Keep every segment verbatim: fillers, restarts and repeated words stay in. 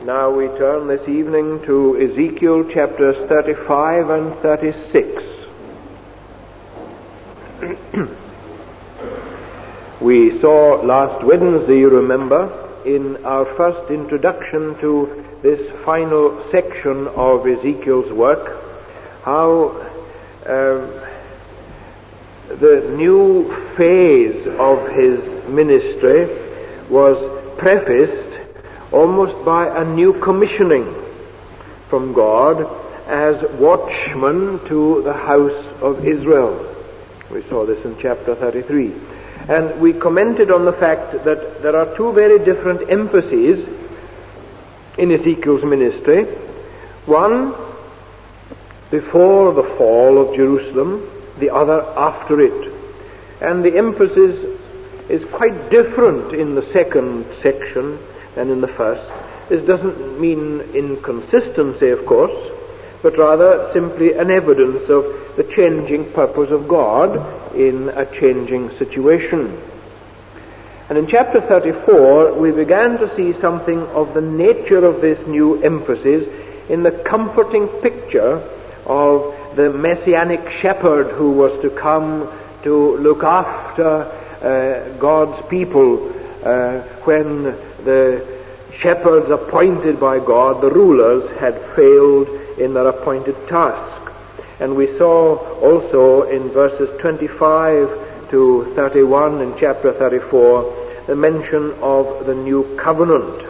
Now we turn this evening to Ezekiel chapters thirty-five and thirty-six. We saw last Wednesday, you remember, in our first introduction to this final section of Ezekiel's work, how um, the new phase of his ministry was prefaced almost by a new commissioning from God as watchman to the house of Israel. We saw this in chapter thirty-three. And we commented on the fact that there are two very different emphases in Ezekiel's ministry. One before the fall of Jerusalem, the other after it. And the emphasis is quite different in the second section than in the first. This doesn't mean inconsistency, of course, but rather simply an evidence of the changing purpose of God in a changing situation. And in chapter thirty-four, we began to see something of the nature of this new emphasis in the comforting picture of the messianic shepherd who was to come to look after uh, God's people uh, when the shepherds appointed by God, the rulers, had failed in their appointed task. And we saw also in verses twenty-five to thirty-one in chapter thirty-four the mention of the new covenant.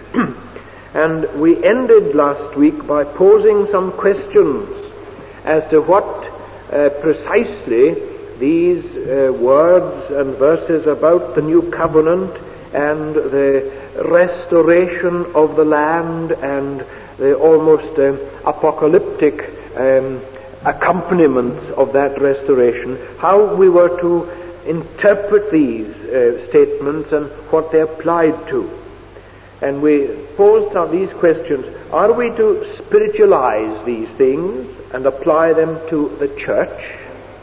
And we ended last week by posing some questions as to what uh, precisely these uh, words and verses about the new covenant and the restoration of the land and the almost uh, apocalyptic um, accompaniments of that restoration, how we were to interpret these uh, statements and what they applied to. And we posed now these questions: are we to spiritualize these things and apply them to the church,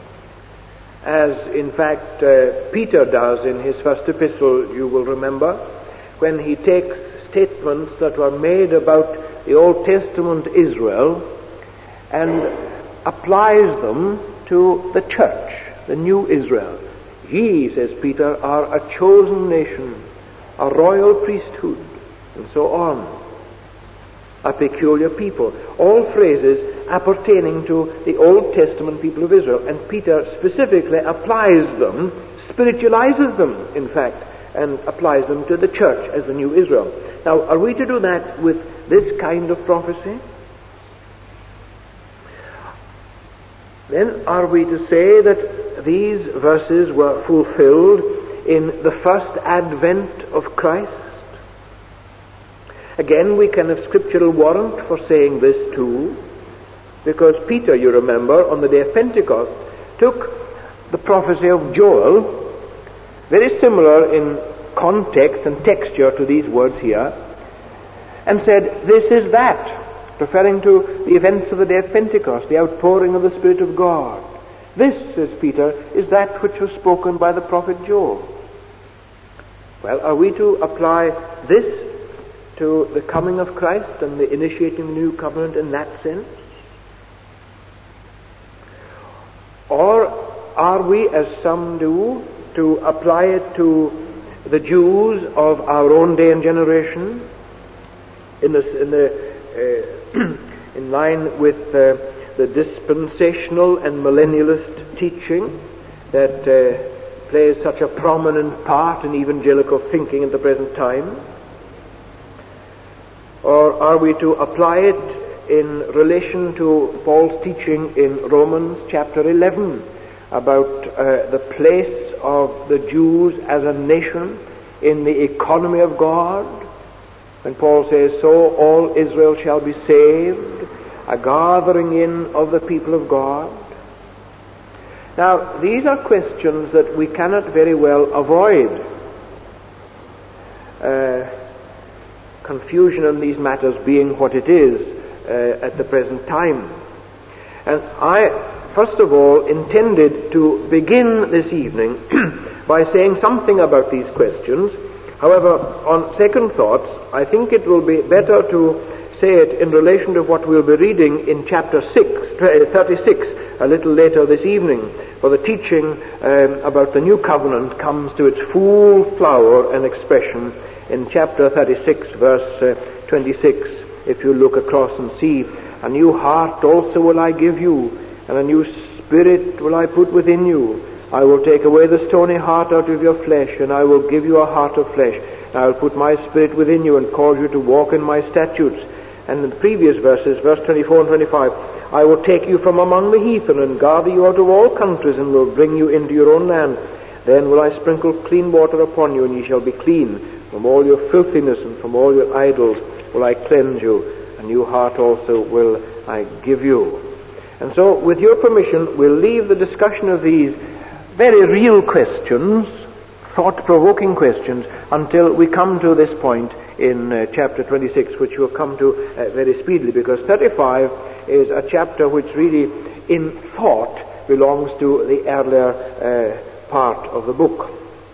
as in fact uh, Peter does in his first epistle, you will remember, when he takes statements that were made about the Old Testament Israel and applies them to the church, the new Israel. Ye, says Peter, are a chosen nation, a royal priesthood, and so on. A peculiar people. All phrases appertaining to the Old Testament people of Israel. And Peter specifically applies them, spiritualizes them, in fact, and applies them to the church as the new Israel. Now, are we to do that with this kind of prophecy? Then are we to say that these verses were fulfilled in the first advent of Christ? Again, we can have scriptural warrant for saying this too, because Peter, you remember, on the day of Pentecost, took the prophecy of Joel, very similar in context and texture to these words here, and said, this is that, referring to the events of the day of Pentecost, the outpouring of the Spirit of God. This, says Peter, is that which was spoken by the prophet Joel. Well, are we to apply this to the coming of Christ and the initiating the new covenant in that sense? Or are we, as some do, to apply it to the Jews of our own day and generation, in the, in, the, uh, in line with uh, the dispensational and millennialist teaching that uh, plays such a prominent part in evangelical thinking at the present time? Or are we to apply it in relation to Paul's teaching in Romans chapter eleven about uh, the place of the Jews as a nation in the economy of God, when Paul says, so all Israel shall be saved, a gathering in of the people of God? Now, these are questions that we cannot very well avoid. Uh, confusion in these matters being what it is uh, at the present time. And I, first of all, intended to begin this evening by saying something about these questions However, on second thoughts, I think it will be better to say it in relation to what we'll be reading in chapter six, thirty-six, a little later this evening, for the teaching um, about the new covenant comes to its full flower and expression in chapter thirty-six, verse uh, twenty-six. If you look across and see, a new heart also will I give you, and a new spirit will I put within you. I will take away the stony heart out of your flesh, and I will give you a heart of flesh. And I will put my spirit within you and cause you to walk in my statutes. And in the previous verses, verse twenty-four and twenty-five, I will take you from among the heathen and gather you out of all countries and will bring you into your own land. Then will I sprinkle clean water upon you, and ye shall be clean. From all your filthiness and from all your idols will I cleanse you. A new heart also will I give you. And so, with your permission, we'll leave the discussion of these very real questions, thought-provoking questions, until we come to this point in uh, chapter twenty-six, which we'll come to uh, very speedily, because thirty-five is a chapter which really, in thought, belongs to the earlier uh, part of the book.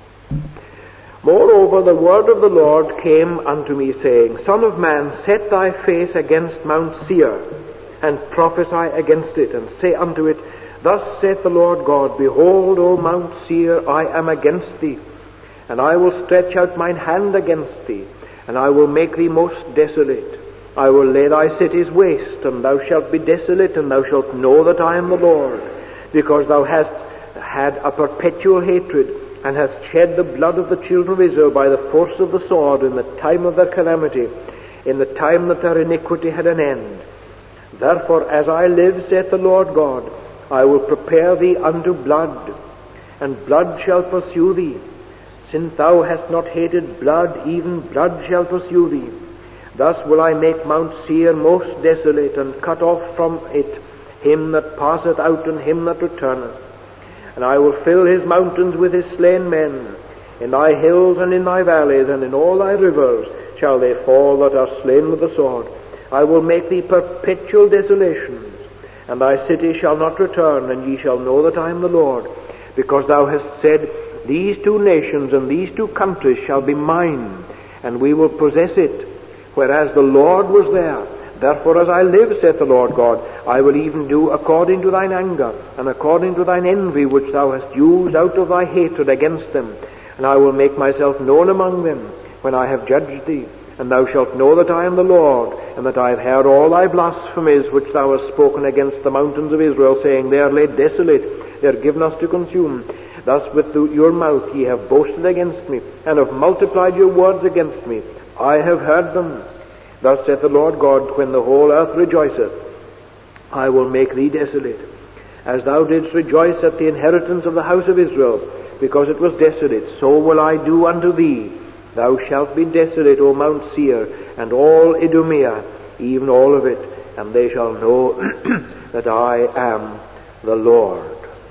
Moreover, the word of the Lord came unto me, saying, Son of man, set thy face against Mount Seir, and prophesy against it, and say unto it, Thus saith the Lord God, Behold, O Mount Seir, I am against thee, and I will stretch out mine hand against thee, and I will make thee most desolate. I will lay thy cities waste, and thou shalt be desolate, and thou shalt know that I am the Lord, because thou hast had a perpetual hatred, and hast shed the blood of the children of Israel by the force of the sword in the time of their calamity, in the time that their iniquity had an end. Therefore, as I live, saith the Lord God, I will prepare thee unto blood, and blood shall pursue thee. Since thou hast not hated blood, even blood shall pursue thee. Thus will I make Mount Seir most desolate, and cut off from it him that passeth out, and him that returneth. And I will fill his mountains with his slain men. In thy hills and in thy valleys, and in all thy rivers shall they fall that are slain with the sword. I will make thee perpetual desolations, and thy city shall not return, and ye shall know that I am the Lord, because thou hast said, These two nations and these two countries shall be mine, and we will possess it, whereas the Lord was there. Therefore, as I live, saith the Lord God, I will even do according to thine anger, and according to thine envy which thou hast used out of thy hatred against them. And I will make myself known among them, when I have judged thee. And thou shalt know that I am the Lord, and that I have heard all thy blasphemies which thou hast spoken against the mountains of Israel, saying, They are laid desolate, they are given us to consume. Thus with your mouth ye have boasted against me, and have multiplied your words against me. I have heard them. Thus saith the Lord God, when the whole earth rejoiceth, I will make thee desolate, as thou didst rejoice at the inheritance of the house of Israel, because it was desolate, so will I do unto thee. Thou shalt be desolate, O Mount Seir, and all Idumea, even all of it, and they shall know that I am the Lord.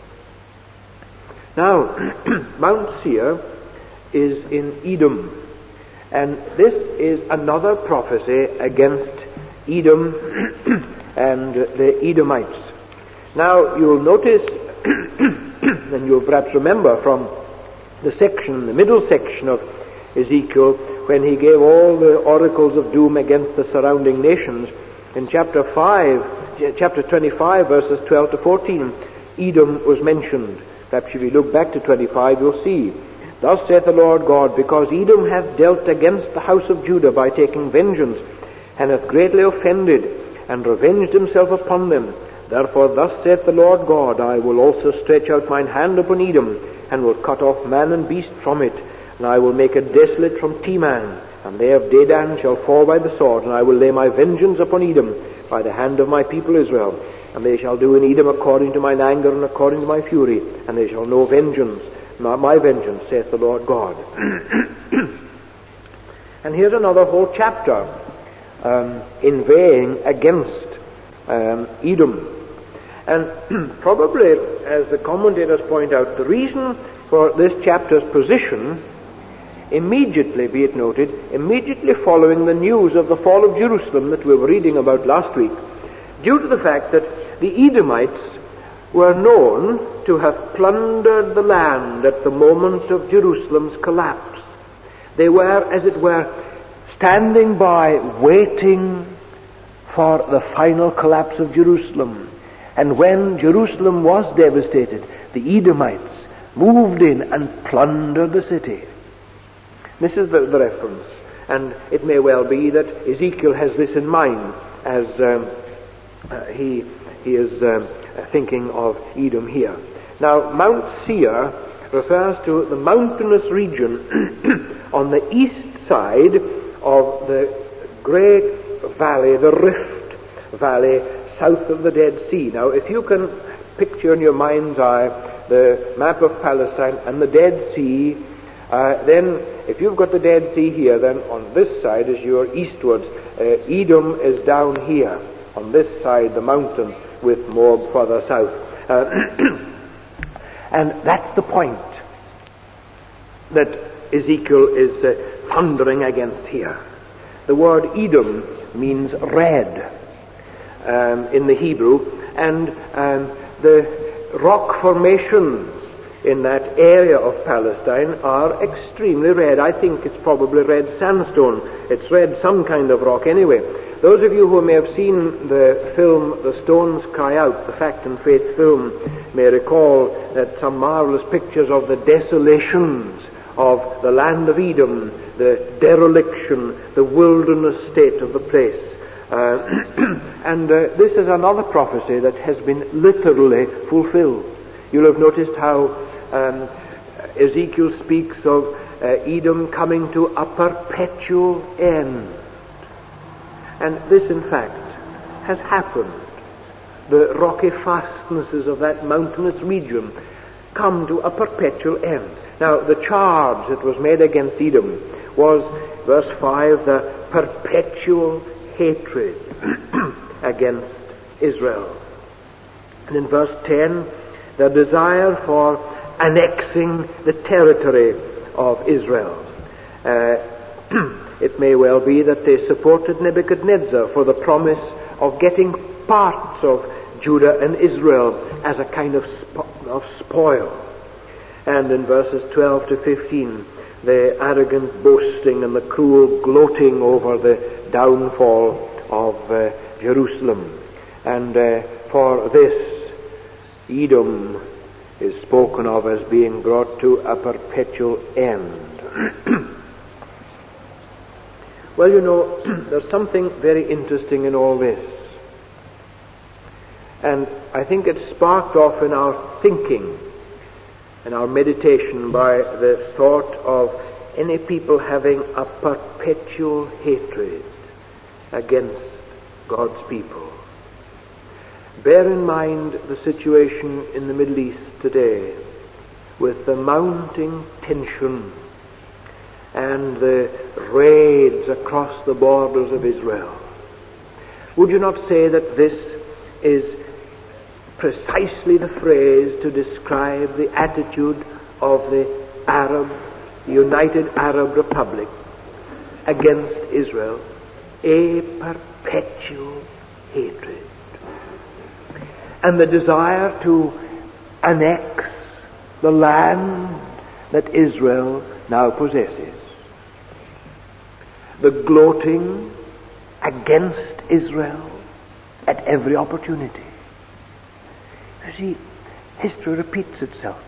Now, Mount Seir is in Edom, and this is another prophecy against Edom and the Edomites. Now, you'll notice, and you'll perhaps remember from the section, the middle section of Ezekiel, when he gave all the oracles of doom against the surrounding nations, in chapter five, chapter twenty-five, verses twelve to fourteen, Edom was mentioned. Perhaps if you look back to twenty-five, you'll see. Thus saith the Lord God, because Edom hath dealt against the house of Judah by taking vengeance, and hath greatly offended, and revenged himself upon them. Therefore thus saith the Lord God, I will also stretch out mine hand upon Edom, and will cut off man and beast from it. And I will make it desolate from Teman, and they of Dedan shall fall by the sword, and I will lay my vengeance upon Edom by the hand of my people Israel. And they shall do in Edom according to mine anger and according to my fury, and they shall know vengeance, not my vengeance, saith the Lord God. And here's another whole chapter um, inveighing against um, Edom. And probably, as the commentators point out, the reason for this chapter's position, immediately, be it noted, immediately following the news of the fall of Jerusalem that we were reading about last week, due to the fact that the Edomites were known to have plundered the land at the moment of Jerusalem's collapse. They were, as it were, standing by, waiting for the final collapse of Jerusalem. And when Jerusalem was devastated, the Edomites moved in and plundered the city. This is the, the reference. And it may well be that Ezekiel has this in mind as um, uh, he, he is um, thinking of Edom here. Now, Mount Seir refers to the mountainous region on the east side of the great valley, the Rift Valley, south of the Dead Sea. Now, if you can picture in your mind's eye the map of Palestine and the Dead Sea, uh, then if you've got the Dead Sea here, then on this side as you're eastwards, uh, Edom is down here. On this side, the mountain with Moab further south. Uh, and that's the point that Ezekiel is uh, thundering against here. The word Edom means red um, in the Hebrew, and um, the rock formations in that area of Palestine are extremely red. I think it's probably red sandstone. It's red some kind of rock anyway. Those of you who may have seen the film The Stones Cry Out, the Fact and Faith film, may recall that some marvelous pictures of the desolations of the land of Edom, the dereliction, the wilderness state of the place. Uh, and uh, this is another prophecy that has been literally fulfilled. You'll have noticed how um, Ezekiel speaks of uh, Edom coming to a perpetual end. And this, in fact, has happened. The rocky fastnesses of that mountainous region come to a perpetual end. Now, the charge that was made against Edom was, verse five, the perpetual hatred against Israel. And in verse ten, the desire for annexing the territory of Israel. Uh, it may well be that they supported Nebuchadnezzar for the promise of getting parts of Judah and Israel as a kind of, spo- of spoil. And in verses twelve to fifteen, the arrogant boasting and the cruel gloating over the downfall of uh, Jerusalem. And uh, for this, Edom is spoken of as being brought to a perpetual end. Well, you know, there's something very interesting in all this. And I think it's sparked off in our thinking, in our meditation, by the thought of any people having a perpetual hatred against God's people. Bear in mind the situation in the Middle East today, with the mounting tension and the raids across the borders of Israel. Would you not say that this is precisely the phrase to describe the attitude of the Arab, United Arab Republic against Israel? A perpetual hatred. And the desire to annex the land that Israel now possesses. The gloating against Israel at every opportunity. You see, history repeats itself.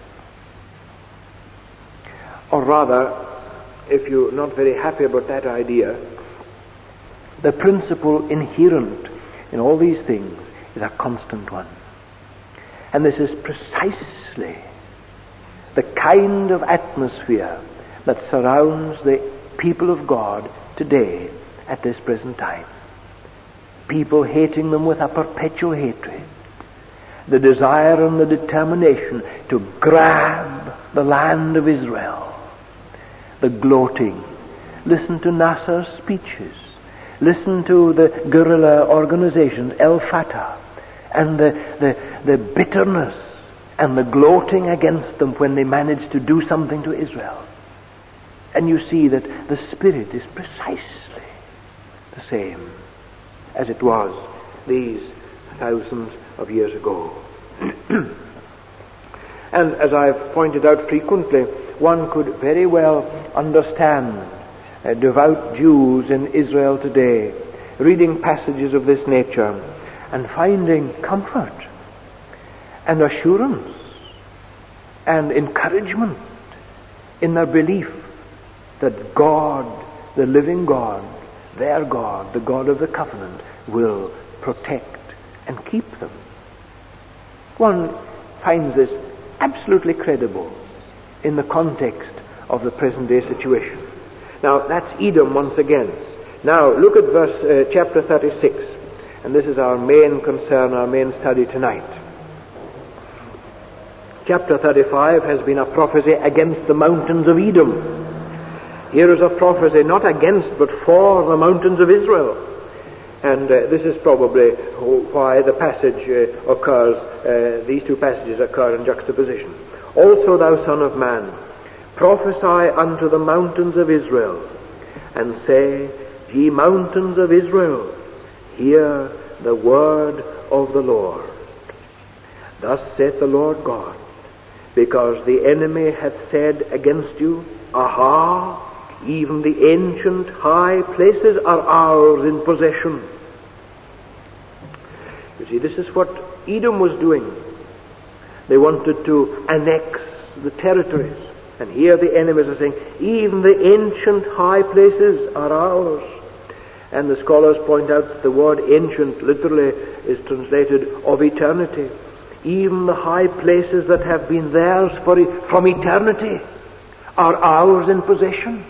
Or rather, if you're not very happy about that idea, the principle inherent in all these things is a constant one. And this is precisely the kind of atmosphere that surrounds the people of God today at this present time. People hating them with a perpetual hatred. The desire and the determination to grab the land of Israel. The gloating. Listen to Nasser's speeches. Listen to the guerrilla organizations, El-Fatah, and the, the, the bitterness and the gloating against them when they manage to do something to Israel. And you see that the spirit is precisely the same as it was these thousands of years ago. And as I've pointed out frequently, one could very well understand uh, devout Jews in Israel today, reading passages of this nature and finding comfort and assurance and encouragement in their belief that God, the living God, their God, the God of the covenant, will protect and keep them. One finds this absolutely credible in the context of the present day situation. Now, that's Edom once again. Now, look at verse uh, chapter thirty-six, and this is our main concern, our main study tonight. Chapter thirty-five has been a prophecy against the mountains of Edom. Here is a prophecy not against but for the mountains of Israel. And uh, this is probably why the passage uh, occurs, uh, these two passages occur in juxtaposition. Also, thou son of man, prophesy unto the mountains of Israel, and say, Ye mountains of Israel, hear the word of the Lord. Thus saith the Lord God, because the enemy hath said against you, Aha! Even the ancient high places are ours in possession. You see, this is what Edom was doing. They wanted to annex the territories. And here the enemies are saying, even the ancient high places are ours. And the scholars point out that the word ancient literally is translated of eternity. Even the high places that have been theirs for, from eternity are ours in possession.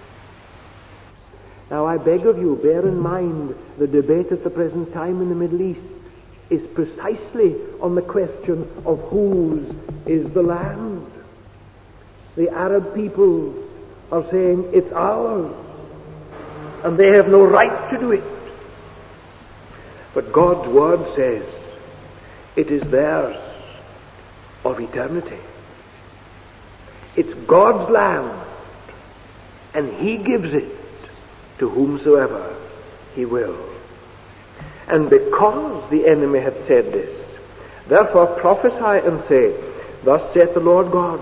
Now, I beg of you, bear in mind the debate at the present time in the Middle East is precisely on the question of whose is the land. The Arab people are saying it's ours, and they have no right to do it. But God's word says it is theirs of eternity. It's God's land, and He gives it to whomsoever He will. And because the enemy hath said this, therefore prophesy and say, Thus saith the Lord God.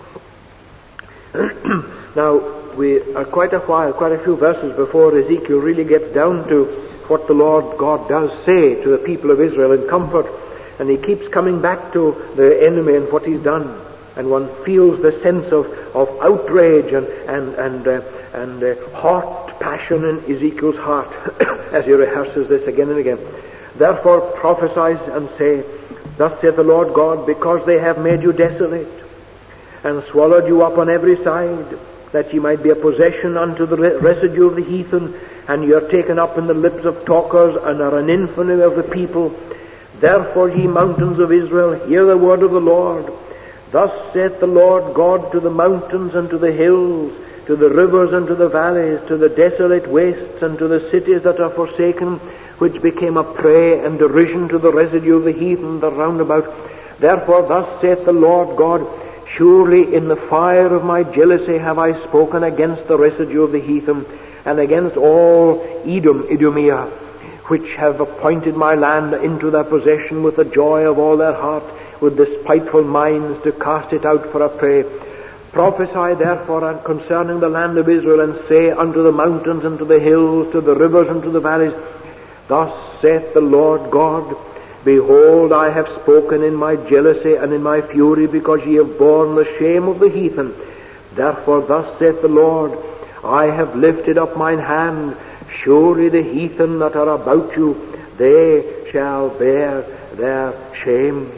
Now, we are quite a while, quite a few verses before Ezekiel really gets down to what the Lord God does say to the people of Israel in comfort. And he keeps coming back to the enemy and what he's done. And one feels the sense of, of outrage and, and, and, uh, and uh, hot passion in Ezekiel's heart as he rehearses this again and again. Therefore prophesy and say, Thus saith the Lord God, because they have made you desolate, and swallowed you up on every side, that ye might be a possession unto the residue of the heathen, and ye are taken up in the lips of talkers, and are an infamy of the people. Therefore, ye mountains of Israel, hear the word of the Lord. Thus saith the Lord God to the mountains and to the hills, to the rivers and to the valleys, to the desolate wastes and to the cities that are forsaken, which became a prey and derision to the residue of the heathen that round about. Therefore thus saith the Lord God, Surely in the fire of my jealousy have I spoken against the residue of the heathen, and against all Edom, Idumea, which have appointed my land into their possession with the joy of all their heart, with despiteful minds to cast it out for a prey. Prophesy therefore concerning the land of Israel, and say unto the mountains and to the hills, to the rivers and to the valleys, Thus saith the Lord God, Behold, I have spoken in my jealousy and in my fury, because ye have borne the shame of the heathen. Therefore thus saith the Lord, I have lifted up mine hand, surely the heathen that are about you, they shall bear their shame.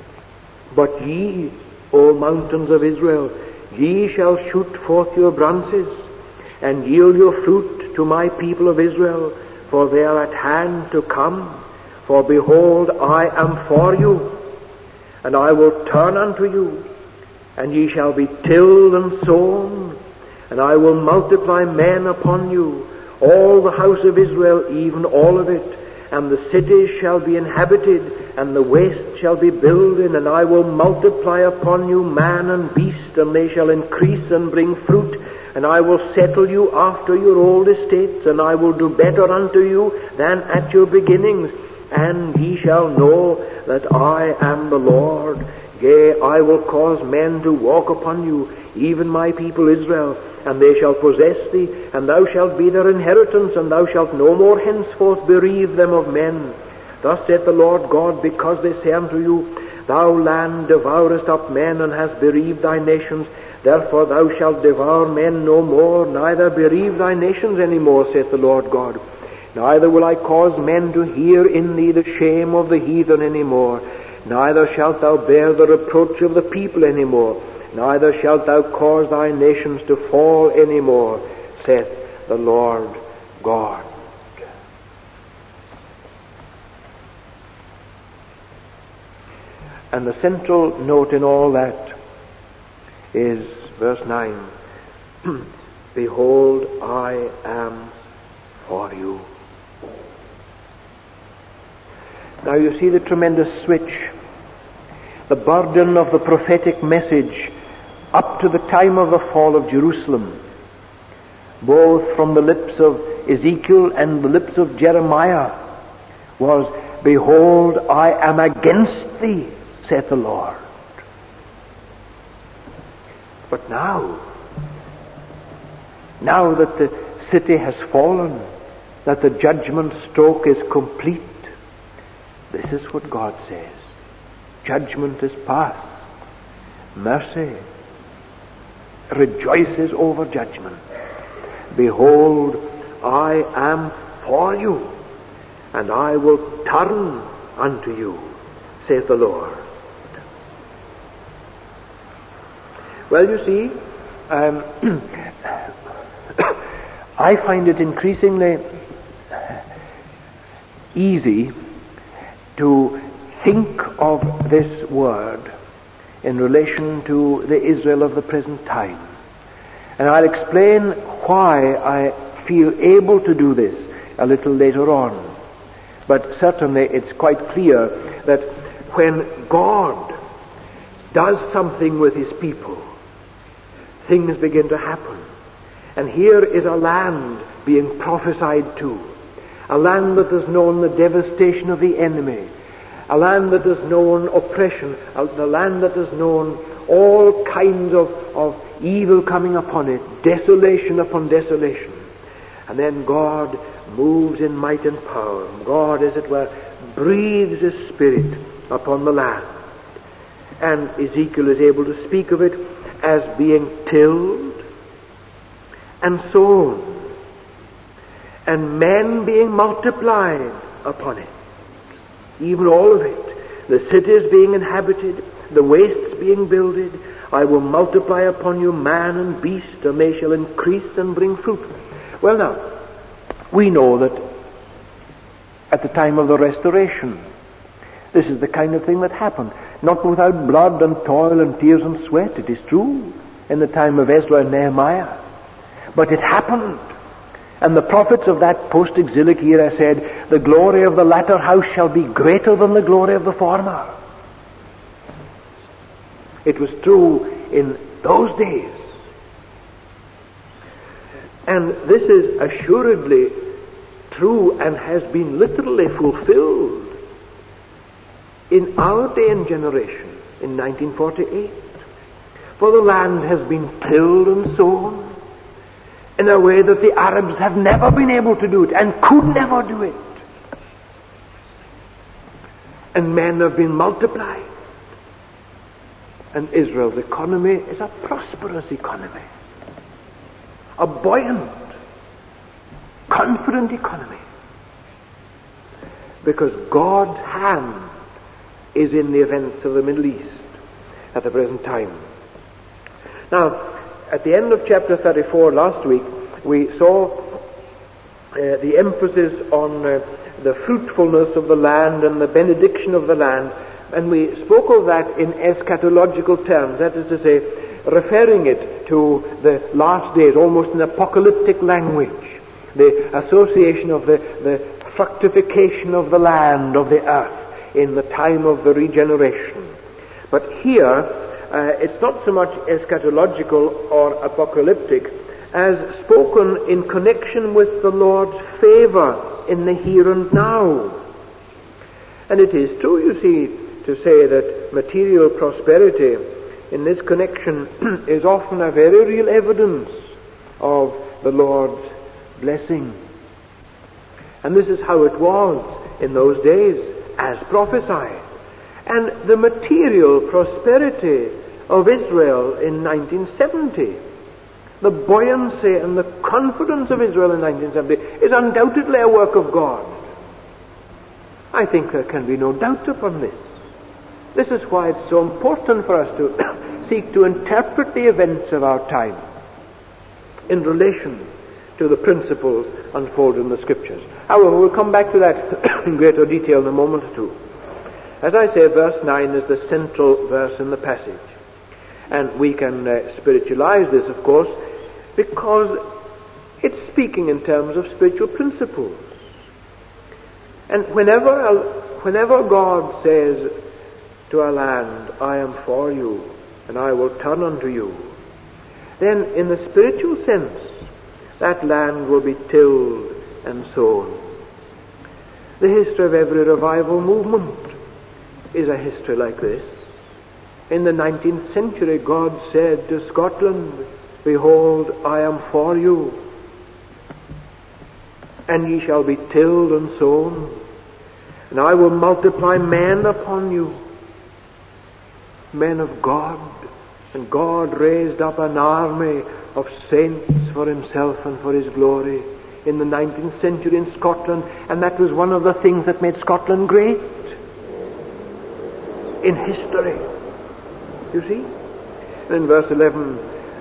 But ye, O mountains of Israel, ye shall shoot forth your branches, and yield your fruit to my people of Israel, for they are at hand to come. For behold, I am for you, and I will turn unto you, and ye shall be tilled and sown, and I will multiply men upon you, all the house of Israel, even all of it, and the cities shall be inhabited, and the waste shall be builded, and I will multiply upon you man and beast, and they shall increase and bring fruit, and I will settle you after your old estates, and I will do better unto you than at your beginnings. And ye shall know that I am the Lord. Yea, I will cause men to walk upon you, even my people Israel, and they shall possess thee, and thou shalt be their inheritance, and thou shalt no more henceforth bereave them of men. Thus saith the Lord God, because they say unto you, Thou land devourest up men, and hast bereaved thy nations, therefore thou shalt devour men no more, neither bereave thy nations any more, saith the Lord God. Neither will I cause men to hear in thee the shame of the heathen any more, neither shalt thou bear the reproach of the people any more, neither shalt thou cause thy nations to fall any more, saith the Lord God. And the central note in all that is verse nine. Behold, I am for you. Now you see the tremendous switch. The burden of the prophetic message up to the time of the fall of Jerusalem, both from the lips of Ezekiel and the lips of Jeremiah, was, Behold, I am against thee, saith the Lord. But now, now that the city has fallen, that the judgment stroke is complete, this is what God says. Judgment is past. Mercy rejoices over judgment. Behold, I am for you, and I will turn unto you, saith the Lord. Well, you see, um, I find it increasingly easy to think of this word in relation to the Israel of the present time. And I'll explain why I feel able to do this a little later on. But certainly it's quite clear that when God does something with his people, things begin to happen. And here is a land being prophesied to, a land that has known the devastation of the enemy, a land that has known oppression, a land that has known all kinds of, of evil coming upon it, desolation upon desolation. And then God moves in might and power. God, as it were, breathes his Spirit upon the land. And Ezekiel is able to speak of it as being tilled and sown, and men being multiplied upon it. Even all of it. The cities being inhabited, the wastes being builded. I will multiply upon you man and beast, and they shall increase and bring fruit. Well now, we know that at the time of the restoration, this is the kind of thing that happened. Not without blood and toil and tears and sweat, it is true, in the time of Ezra and Nehemiah. But it happened. And the prophets of that post-exilic era said, the glory of the latter house shall be greater than the glory of the former. It was true in those days. And this is assuredly true and has been literally fulfilled in our day and generation, in nineteen forty-eight. For the land has been tilled and sown in a way that the Arabs have never been able to do it and could never do it. And men have been multiplied. And Israel's economy is a prosperous economy. A buoyant, confident economy. Because God's hand is in the events of the Middle East at the present time. Now, at the end of chapter thirty-four last week, we saw uh, the emphasis on uh, the fruitfulness of the land and the benediction of the land, and we spoke of that in eschatological terms, that is to say, referring it to the last days, almost in apocalyptic language, the association of the, the fructification of the land, of the earth, in the time of the regeneration. But here, Uh, it's not so much eschatological or apocalyptic as spoken in connection with the Lord's favor in the here and now. And it is true, you see, to say that material prosperity in this connection is often a very real evidence of the Lord's blessing. And this is how it was in those days, as prophesied. And the material prosperity of Israel in nineteen seventy, the buoyancy and the confidence of Israel in nineteen seventy is undoubtedly a work of God. I think there can be no doubt upon this. This is why it's so important for us to seek to interpret the events of our time in relation to the principles unfolded in the Scriptures. However, we'll come back to that in greater detail in a moment or two. As I say, verse nine is the central verse in the passage. And we can uh, spiritualize this, of course, because it's speaking in terms of spiritual principles. And whenever, whenever God says to a land, I am for you, and I will turn unto you, then in the spiritual sense, that land will be tilled and sown. The history of every revival movement is a history like this. In the nineteenth century, God said to Scotland, behold, I am for you, and ye shall be tilled and sown, and I will multiply men upon you, men of God. And God raised up an army of saints for himself and for his glory in the nineteenth century in Scotland, and that was one of the things that made Scotland great in history. You see? And in verse eleven,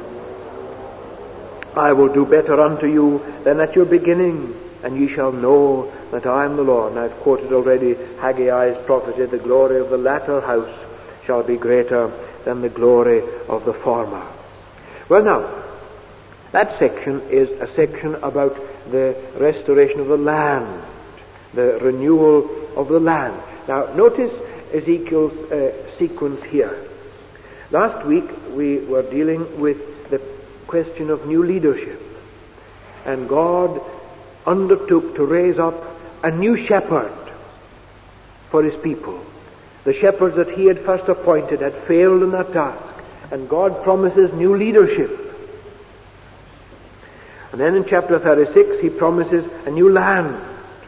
I will do better unto you than at your beginning, and ye shall know that I am the Lord. And I've quoted already Haggai's prophecy, the glory of the latter house shall be greater than the glory of the former. Well now, that section is a section about the restoration of the land, the renewal of the land. Now notice Ezekiel's uh, sequence here. Last week we were dealing with the question of new leadership, and God undertook to raise up a new shepherd for his people. The shepherds that he had first appointed had failed in their task, and God promises new leadership. And then in chapter thirty-six he promises a new land.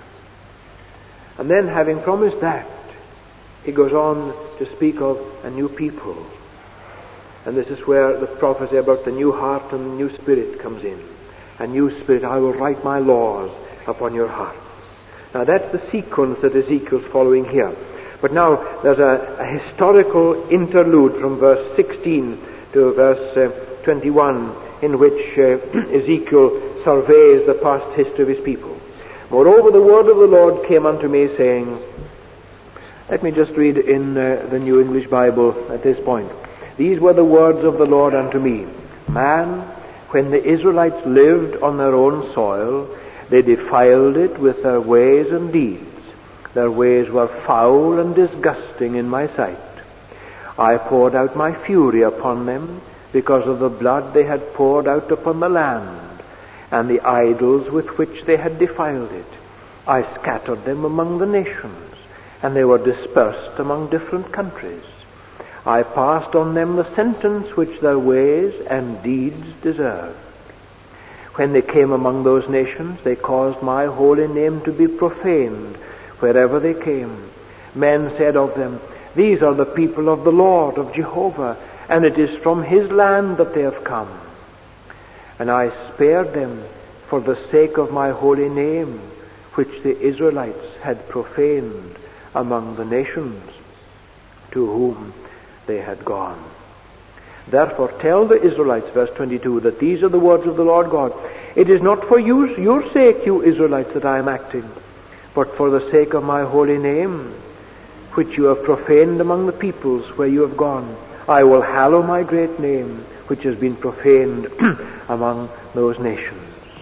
And then, having promised that, he goes on to speak of a new people. And this is where the prophecy about the new heart and the new spirit comes in. A new spirit, I will write my laws upon your hearts. Now that's the sequence that Ezekiel's following here. But now there's a, a historical interlude from verse sixteen to verse uh, twenty-one in which uh, Ezekiel surveys the past history of his people. Moreover, the word of the Lord came unto me, saying, let me just read in uh, the New English Bible at this point. These were the words of the Lord unto me. Man, when the Israelites lived on their own soil, they defiled it with their ways and deeds. Their ways were foul and disgusting in my sight. I poured out my fury upon them because of the blood they had poured out upon the land and the idols with which they had defiled it. I scattered them among the nations, and they were dispersed among different countries. I passed on them the sentence which their ways and deeds deserved. When they came among those nations, they caused my holy name to be profaned wherever they came. Men said of them, these are the people of the Lord, of Jehovah, and it is from his land that they have come. And I spared them for the sake of my holy name, which the Israelites had profaned among the nations to whom they had gone. Therefore tell the Israelites, verse twenty-two, that these are the words of the Lord God. It is not for you, your sake, you Israelites, that I am acting, but for the sake of my holy name, which you have profaned among the peoples where you have gone. I will hallow my great name, which has been profaned among those nations.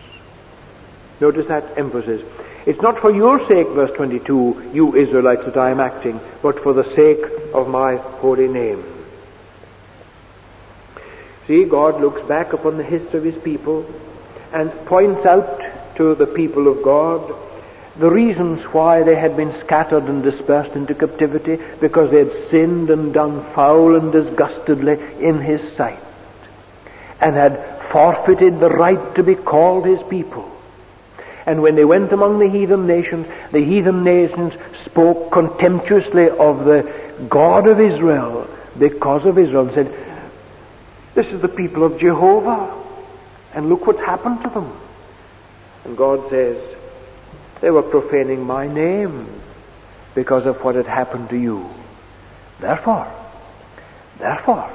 Notice that emphasis. It's not for your sake, verse twenty-two, you Israelites, that I am acting, but for the sake of my holy name. See, God looks back upon the history of his people and points out to the people of God the reasons why they had been scattered and dispersed into captivity, because they had sinned and done foul and disgustedly in his sight, and had forfeited the right to be called his people. And when they went among the heathen nations, the heathen nations spoke contemptuously of the God of Israel because of Israel, and said, this is the people of Jehovah, and look what's happened to them. And God says, they were profaning my name because of what had happened to you. Therefore, therefore,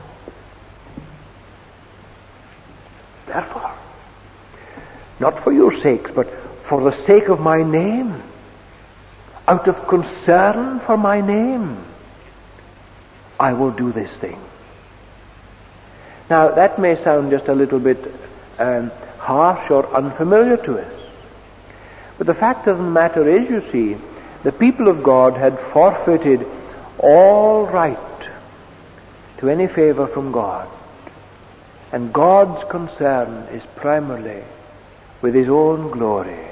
therefore, not for your sakes, but for the sake of my name, out of concern for my name, I will do this thing. Now, that may sound just a little bit um, harsh or unfamiliar to us. But the fact of the matter is, you see, the people of God had forfeited all right to any favor from God. And God's concern is primarily with his own glory.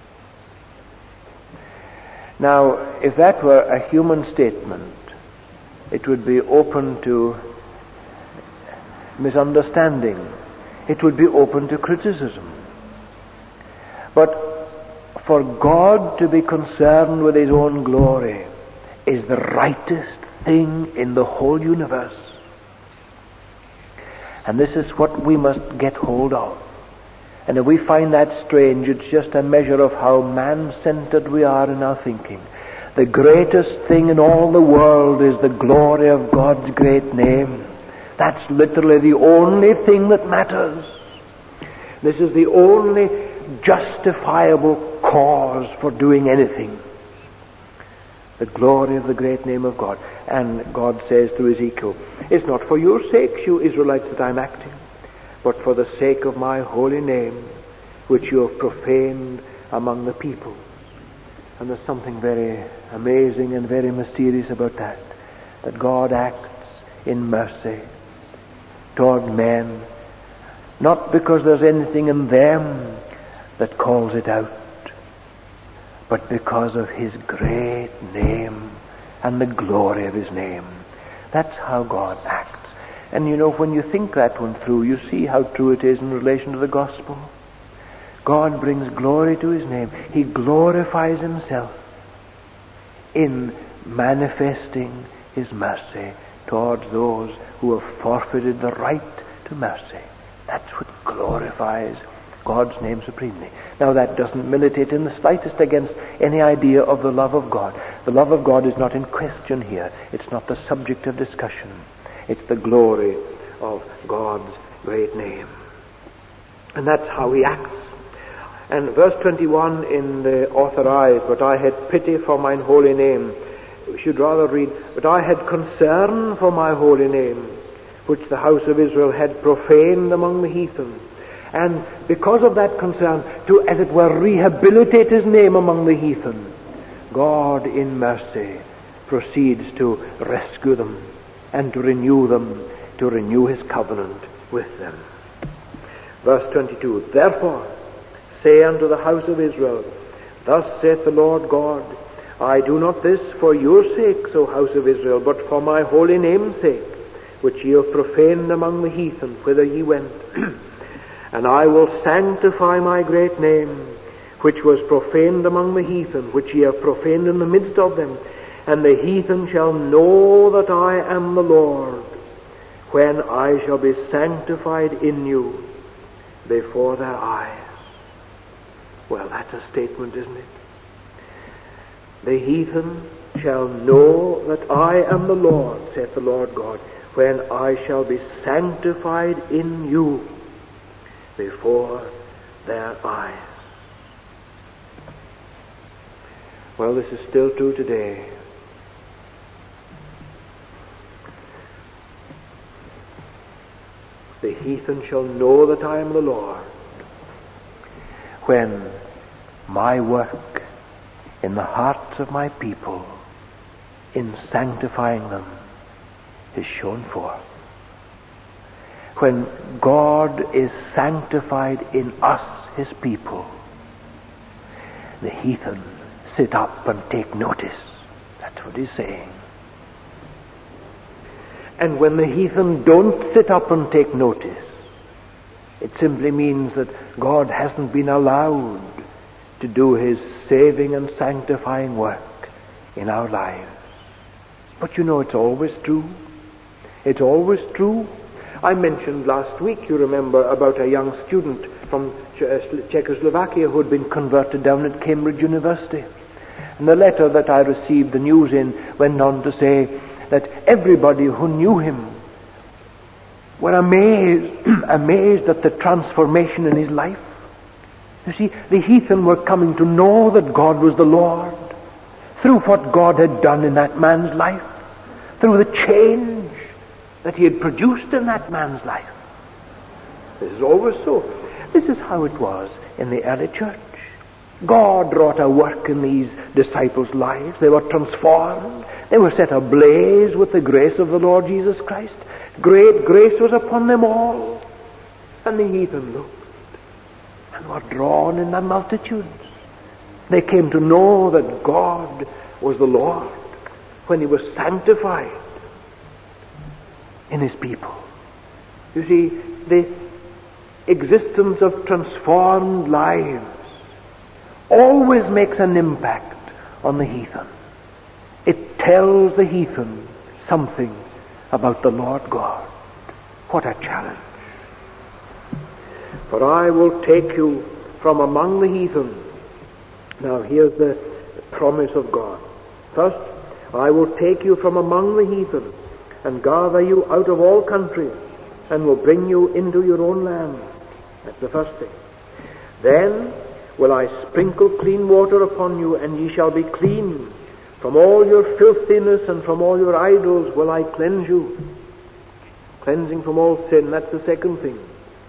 Now, if that were a human statement, it would be open to misunderstanding. It would be open to criticism. But for God to be concerned with his own glory is the rightest thing in the whole universe. And this is what we must get hold of. And if we find that strange, it's just a measure of how man-centered we are in our thinking. The greatest thing in all the world is the glory of God's great name. That's literally the only thing that matters. This is the only justifiable cause for doing anything. The glory of the great name of God. And God says through Ezekiel, it's not for your sakes, you Israelites, that I'm acting, but for the sake of my holy name, which you have profaned among the peoples. And there's something very amazing and very mysterious about that, that God acts in mercy toward men, not because there's anything in them that calls it out, but because of his great name and the glory of his name. That's how God acts. And you know, when you think that one through, you see how true it is in relation to the gospel. God brings glory to his name. He glorifies himself in manifesting his mercy towards those who have forfeited the right to mercy. That's what glorifies God's name supremely. Now, that doesn't militate in the slightest against any idea of the love of God. The love of God is not in question here. It's not the subject of discussion. It's the glory of God's great name. And that's how he acts. And verse twenty-one in the Authorized, but I had pity for mine holy name. We should rather read, but I had concern for my holy name, which the house of Israel had profaned among the heathen. And because of that concern, to, as it were, rehabilitate his name among the heathen, God in mercy proceeds to rescue them and to renew them, to renew his covenant with them. Verse twenty-two, therefore say unto the house of Israel, thus saith the Lord God, I do not this for your sakes, O house of Israel, but for my holy name's sake, which ye have profaned among the heathen, whither ye went. And I will sanctify my great name, which was profaned among the heathen, which ye have profaned in the midst of them. And the heathen shall know that I am the Lord, when I shall be sanctified in you before their eyes. Well, that's a statement, isn't it? The heathen shall know that I am the Lord, saith the Lord God, when I shall be sanctified in you before their eyes. Well, this is still true today. The heathen shall know that I am the Lord when my work in the hearts of my people in sanctifying them is shown forth. When God is sanctified in us, his people, the heathen sit up and take notice. That's what he's saying. And when the heathen don't sit up and take notice, it simply means that God hasn't been allowed to do his saving and sanctifying work in our lives. But you know, it's always true. It's always true. I mentioned last week, you remember, about a young student from Czechoslovakia who had been converted down at Cambridge University. And the letter that I received the news in went on to say that everybody who knew him were amazed, amazed at the transformation in his life. You see, the heathen were coming to know that God was the Lord through what God had done in that man's life, through the change that he had produced in that man's life. This is always so. This is how it was in the early church. God wrought a work in these disciples' lives. They were transformed. They were set ablaze with the grace of the Lord Jesus Christ. Great grace was upon them all. And the heathen looked and were drawn in their multitudes. They came to know that God was the Lord when he was sanctified in his people. You see, the existence of transformed lives always makes an impact on the heathen. It tells the heathen something about the Lord God. What a challenge. For I will take you from among the heathen. Now here's the promise of God. First, I will take you from among the heathen and gather you out of all countries and will bring you into your own land. That's the first thing. Then will I sprinkle clean water upon you, and ye shall be clean. From all your filthiness and from all your idols will I cleanse you. Cleansing from all sin, that's the second thing.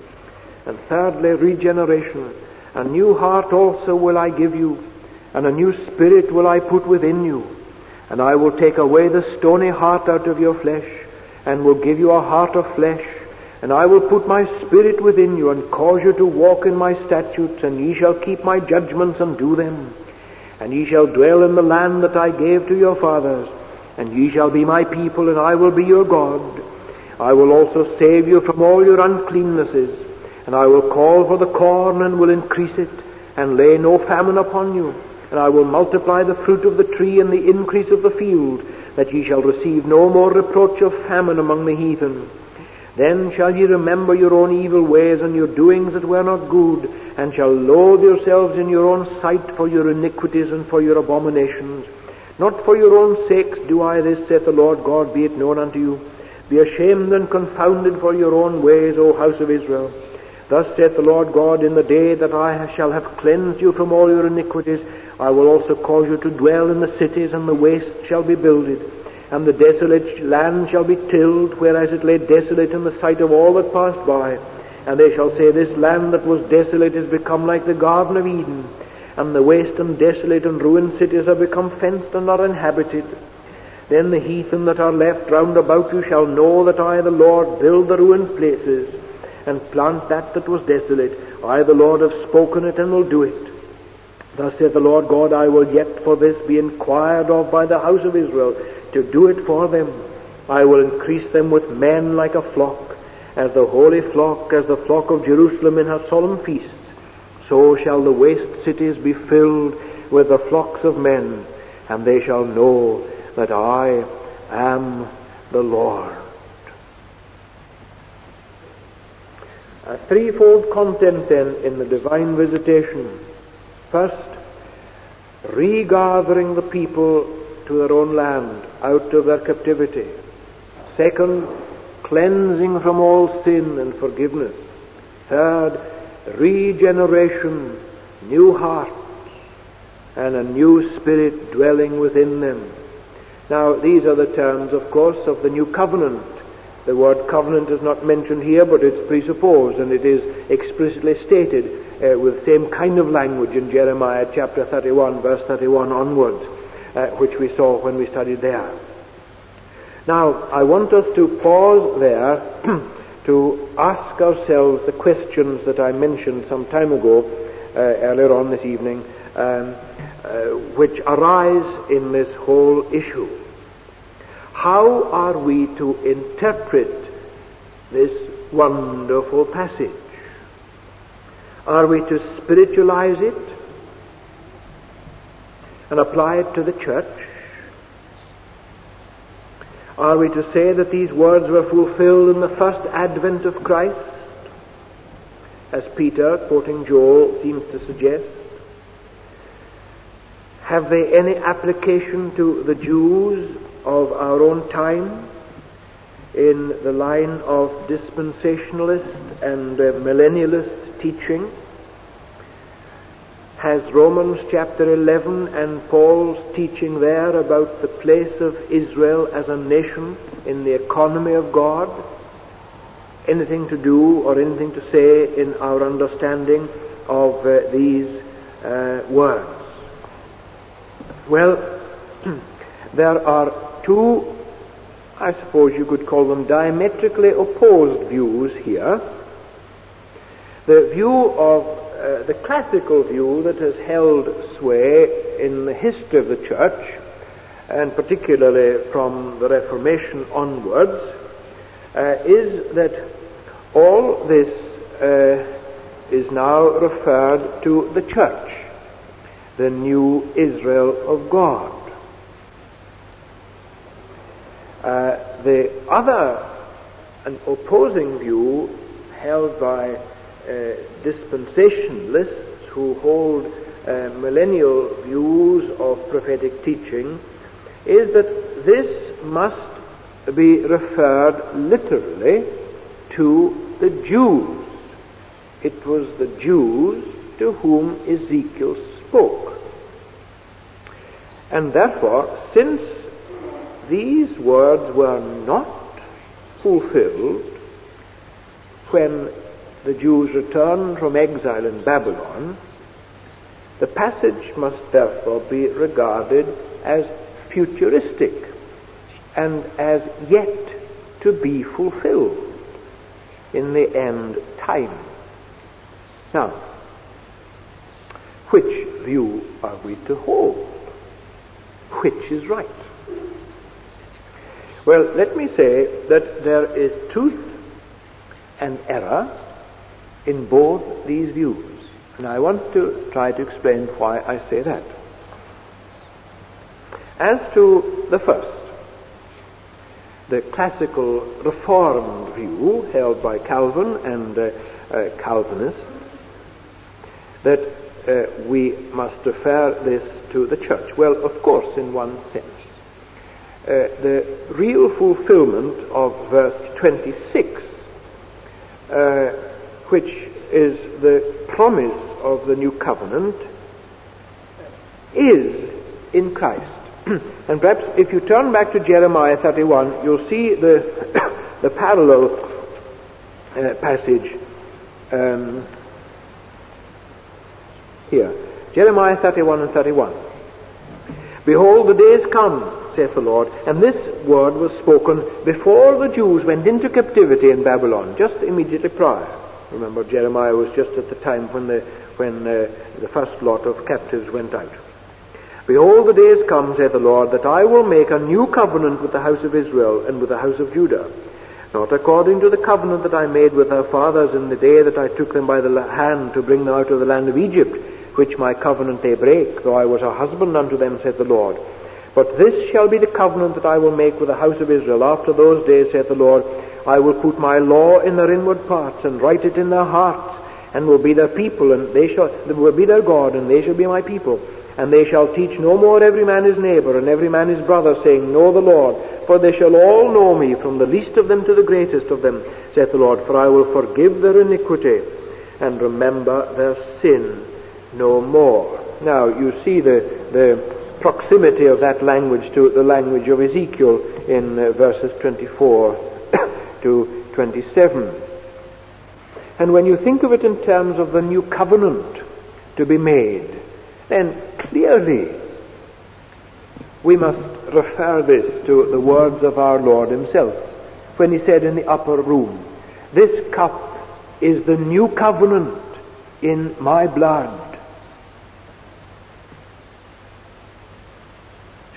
And thirdly, regeneration. A new heart also will I give you, and a new spirit will I put within you. And I will take away the stony heart out of your flesh, and will give you a heart of flesh. And I will put my spirit within you, and cause you to walk in my statutes, and ye shall keep my judgments and do them. And ye shall dwell in the land that I gave to your fathers, and ye shall be my people, and I will be your God. I will also save you from all your uncleannesses, and I will call for the corn, and will increase it, and lay no famine upon you. And I will multiply the fruit of the tree and the increase of the field, that ye shall receive no more reproach of famine among the heathen. Then shall ye remember your own evil ways and your doings that were not good, and shall loathe yourselves in your own sight for your iniquities and for your abominations. Not for your own sakes do I this, saith the Lord God, be it known unto you. Be ashamed and confounded for your own ways, O house of Israel. Thus saith the Lord God, in the day that I shall have cleansed you from all your iniquities, I will also cause you to dwell in the cities, and the waste shall be builded, and the desolate land shall be tilled, whereas it lay desolate in the sight of all that passed by. And they shall say, this land that was desolate is become like the Garden of Eden, and the waste and desolate and ruined cities are become fenced and are inhabited. Then the heathen that are left round about you shall know that I, the Lord, build the ruined places, and plant that that was desolate. I, the Lord, have spoken it and will do it. Thus saith the Lord God, I will yet for this be inquired of by the house of Israel, to do it for them. I will increase them with men like a flock, as the holy flock, as the flock of Jerusalem in her solemn feasts. So shall the waste cities be filled with the flocks of men, and they shall know that I am the Lord. A threefold content then in the divine visitation. First, regathering the people to their own land, out of their captivity. Second, cleansing from all sin and forgiveness. Third, regeneration, new hearts, and a new spirit dwelling within them. Now, these are the terms, of course, of the new covenant. The word covenant is not mentioned here, but it's presupposed, and it is explicitly stated uh, with the same kind of language in Jeremiah chapter thirty-one, verse thirty-one onwards, uh, which we saw when we studied there. Now, I want us to pause there to ask ourselves the questions that I mentioned some time ago, uh, earlier on this evening, um, uh, which arise in this whole issue. How are we to interpret this wonderful passage? Are we to spiritualize it and apply it to the church? Are we to say that these words were fulfilled in the first advent of Christ, as Peter, quoting Joel, seems to suggest? Have they any application to the Jews of our own time in the line of dispensationalist and uh, millennialist teaching? Has Romans chapter eleven and Paul's teaching there about the place of Israel as a nation in the economy of God anything to do or anything to say in our understanding of uh, these uh, words? Well, there are two, I suppose you could call them diametrically opposed views here. The view of Uh, the classical view that has held sway in the history of the church, and particularly from the Reformation onwards, uh, is that all this uh, is now referred to the church, the new Israel of God. Uh, the other, an opposing view held by Uh, dispensationalists who hold uh, millennial views of prophetic teaching is that this must be referred literally to the Jews. It was the Jews to whom Ezekiel spoke. And therefore, since these words were not fulfilled when the Jews returned from exile in Babylon, the passage must therefore be regarded as futuristic and as yet to be fulfilled in the end time. Now, which view are we to hold? Which is right? Well, let me say that there is truth and error in both these views, and I want to try to explain why I say that. As to the first, the classical Reformed view held by Calvin and uh, uh, Calvinists, that uh, we must refer this to the church. Well, of course, in one sense. Uh, the real fulfillment of verse twenty-six, uh, which is the promise of the new covenant, is in Christ. And perhaps if you turn back to Jeremiah thirty-one, you'll see the the parallel uh, passage um, here. Jeremiah thirty-one and thirty-one. Behold, the days come, saith the Lord, and this word was spoken before the Jews went into captivity in Babylon, just immediately prior. Remember, Jeremiah was just at the time when the when uh, the first lot of captives went out. Behold, the days come, saith the Lord, that I will make a new covenant with the house of Israel and with the house of Judah, not according to the covenant that I made with their fathers in the day that I took them by the hand to bring them out of the land of Egypt, which my covenant they break, though I was a husband unto them, saith the Lord. But this shall be the covenant that I will make with the house of Israel. After those days, saith the Lord, I will put my law in their inward parts, and write it in their hearts, and will be their people, and they shall will be their God, and they shall be my people. And they shall teach no more every man his neighbor, and every man his brother, saying, Know the Lord, for they shall all know me, from the least of them to the greatest of them, saith the Lord. For I will forgive their iniquity, and remember their sin no more. Now, you see the the proximity of that language to the language of Ezekiel in uh, verses twenty-four to twenty-seven. And when you think of it in terms of the new covenant to be made, then clearly we must refer this to the words of our Lord himself, when he said in the upper room, This cup is the new covenant in my blood.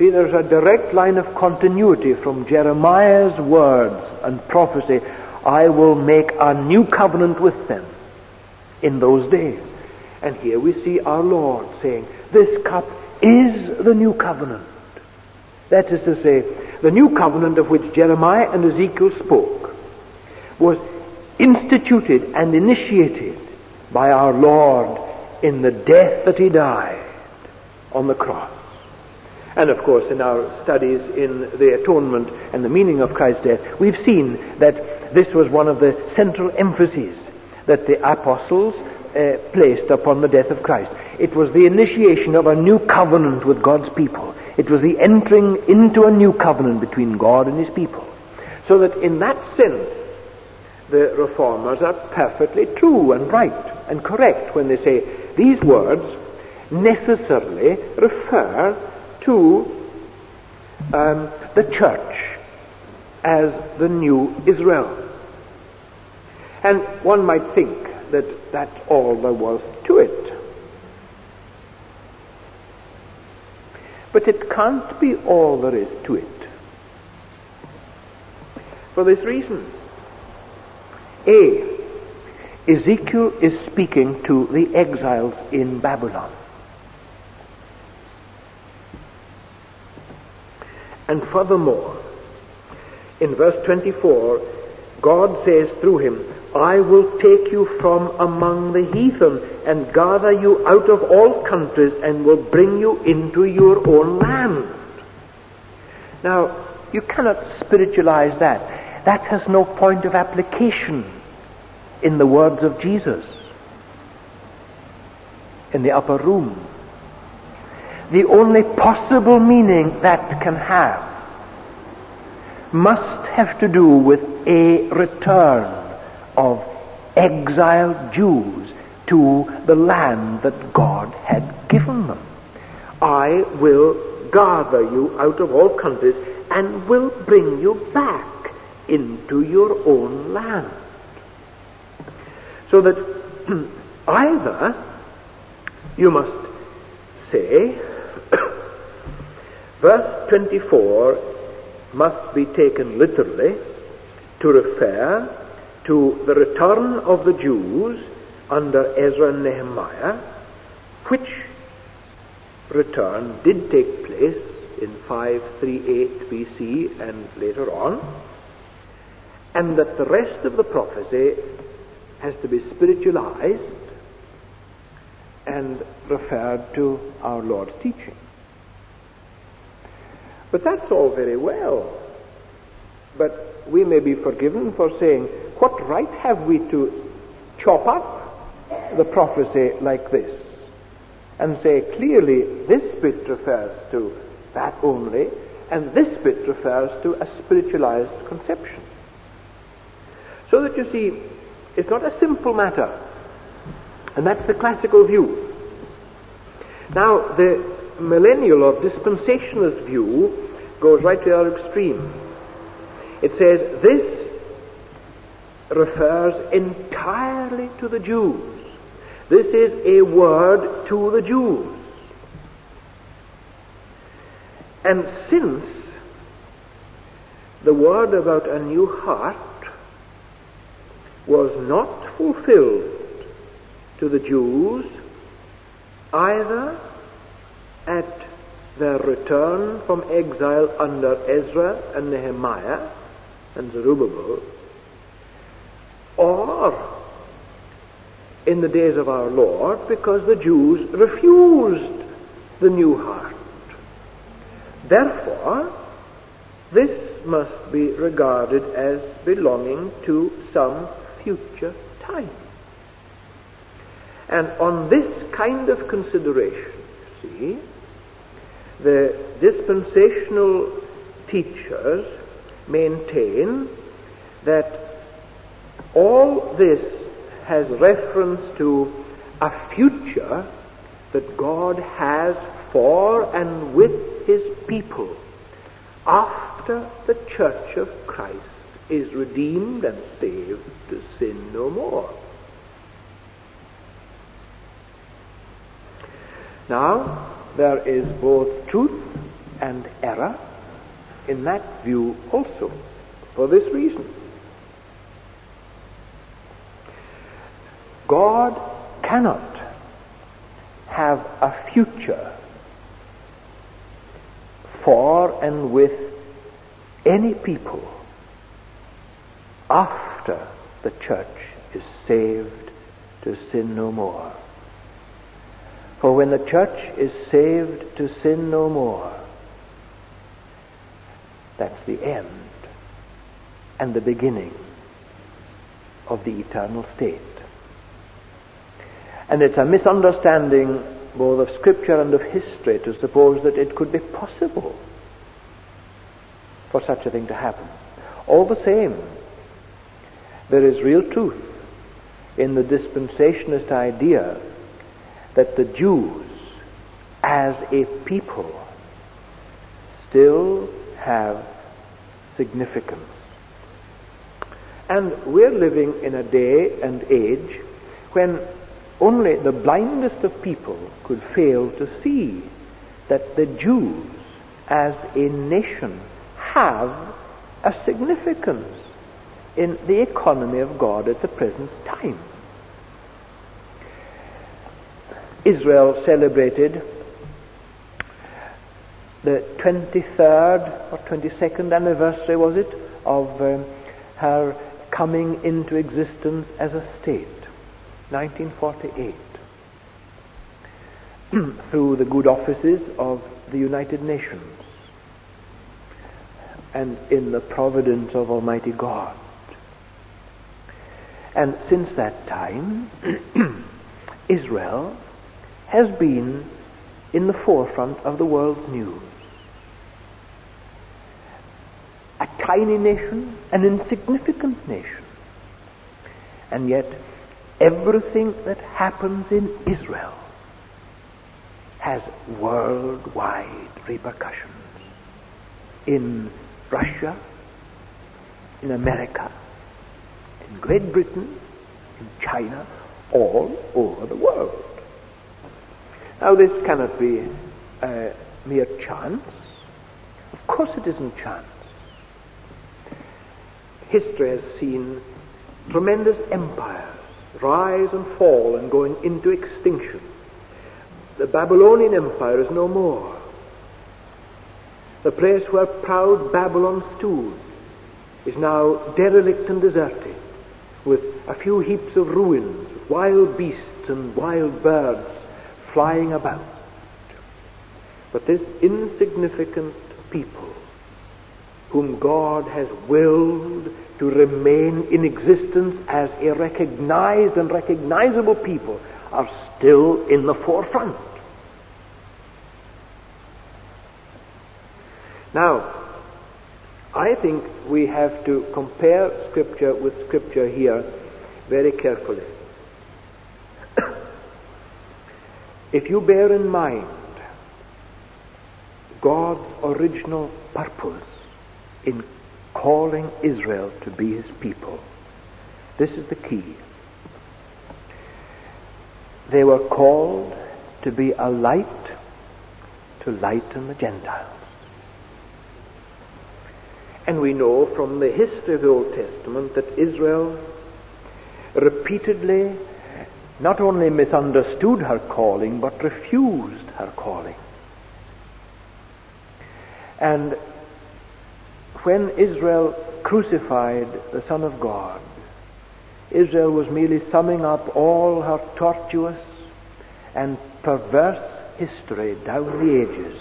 See, there's a direct line of continuity from Jeremiah's words and prophecy, I will make a new covenant with them in those days. And here we see our Lord saying, this cup is the new covenant. That is to say, the new covenant of which Jeremiah and Ezekiel spoke was instituted and initiated by our Lord in the death that he died on the cross. And of course, in our studies in the atonement and the meaning of Christ's death, we've seen that this was one of the central emphases that the apostles uh, placed upon the death of Christ. It was the initiation of a new covenant with God's people. It was the entering into a new covenant between God and his people. So that in that sense, the reformers are perfectly true and right and correct when they say these words necessarily refer to um, the church as the new Israel. And one might think that that's all there was to it. But it can't be all there is to it. For this reason. A. Ezekiel is speaking to the exiles in Babylon. And furthermore, in verse twenty-four, God says through him, I will take you from among the heathen and gather you out of all countries and will bring you into your own land. Now, you cannot spiritualize that. That has no point of application in the words of Jesus in the upper room. The only possible meaning that can have must have to do with a return of exiled Jews to the land that God had given them. I will gather you out of all countries and will bring you back into your own land. So that either you must say, verse twenty-four must be taken literally to refer to the return of the Jews under Ezra and Nehemiah, which return did take place in five thirty-eight B C and later on, and that the rest of the prophecy has to be spiritualized and referred to our Lord's teaching. But that's all very well. But we may be forgiven for saying, what right have we to chop up the prophecy like this and say clearly this bit refers to that only and this bit refers to a spiritualized conception? So that you see, it's not a simple matter. And that's the classical view. Now, the millennial or dispensationalist view goes right to the other extreme. It says this refers entirely to the Jews. This is a word to the Jews. And since the word about a new heart was not fulfilled to the Jews either at their return from exile under Ezra and Nehemiah and Zerubbabel, or in the days of our Lord, because the Jews refused the new heart. Therefore, this must be regarded as belonging to some future time. And on this kind of consideration, see, the dispensational teachers maintain that all this has reference to a future that God has for and with his people after the Church of Christ is redeemed and saved to sin no more. Now, there is both truth and error in that view also, for this reason. God cannot have a future for and with any people after the church is saved to sin no more. For when the church is saved to sin no more, that's the end and the beginning of the eternal state. And it's a misunderstanding both of Scripture and of history to suppose that it could be possible for such a thing to happen. All the same, there is real truth in the dispensationalist idea that the Jews as a people still have significance. And we're living in a day and age when only the blindest of people could fail to see that the Jews as a nation have a significance in the economy of God at the present time. Israel celebrated the twenty-third or twenty-second anniversary, was it, of um, her coming into existence as a state, nineteen forty-eight, through the good offices of the United Nations and in the providence of Almighty God. And since that time, Israel has been in the forefront of the world's news. A tiny nation, an insignificant nation, and yet everything that happens in Israel has worldwide repercussions. In Russia, in America, in Great Britain, in China, all over the world. Now this cannot be uh, mere chance. Of course it isn't chance. History has seen tremendous empires rise and fall and going into extinction. The Babylonian Empire is no more. The place where proud Babylon stood is now derelict and deserted, with a few heaps of ruins, wild beasts and wild birds flying about. But this insignificant people, whom God has willed to remain in existence as a recognized and recognizable people, are still in the forefront. Now, I think we have to compare Scripture with Scripture here very carefully. If you bear in mind God's original purpose in calling Israel to be His people, this is the key. They were called to be a light to lighten the Gentiles. And we know from the history of the Old Testament that Israel repeatedly not only misunderstood her calling, but refused her calling. And when Israel crucified the Son of God, Israel was merely summing up all her tortuous and perverse history down the ages.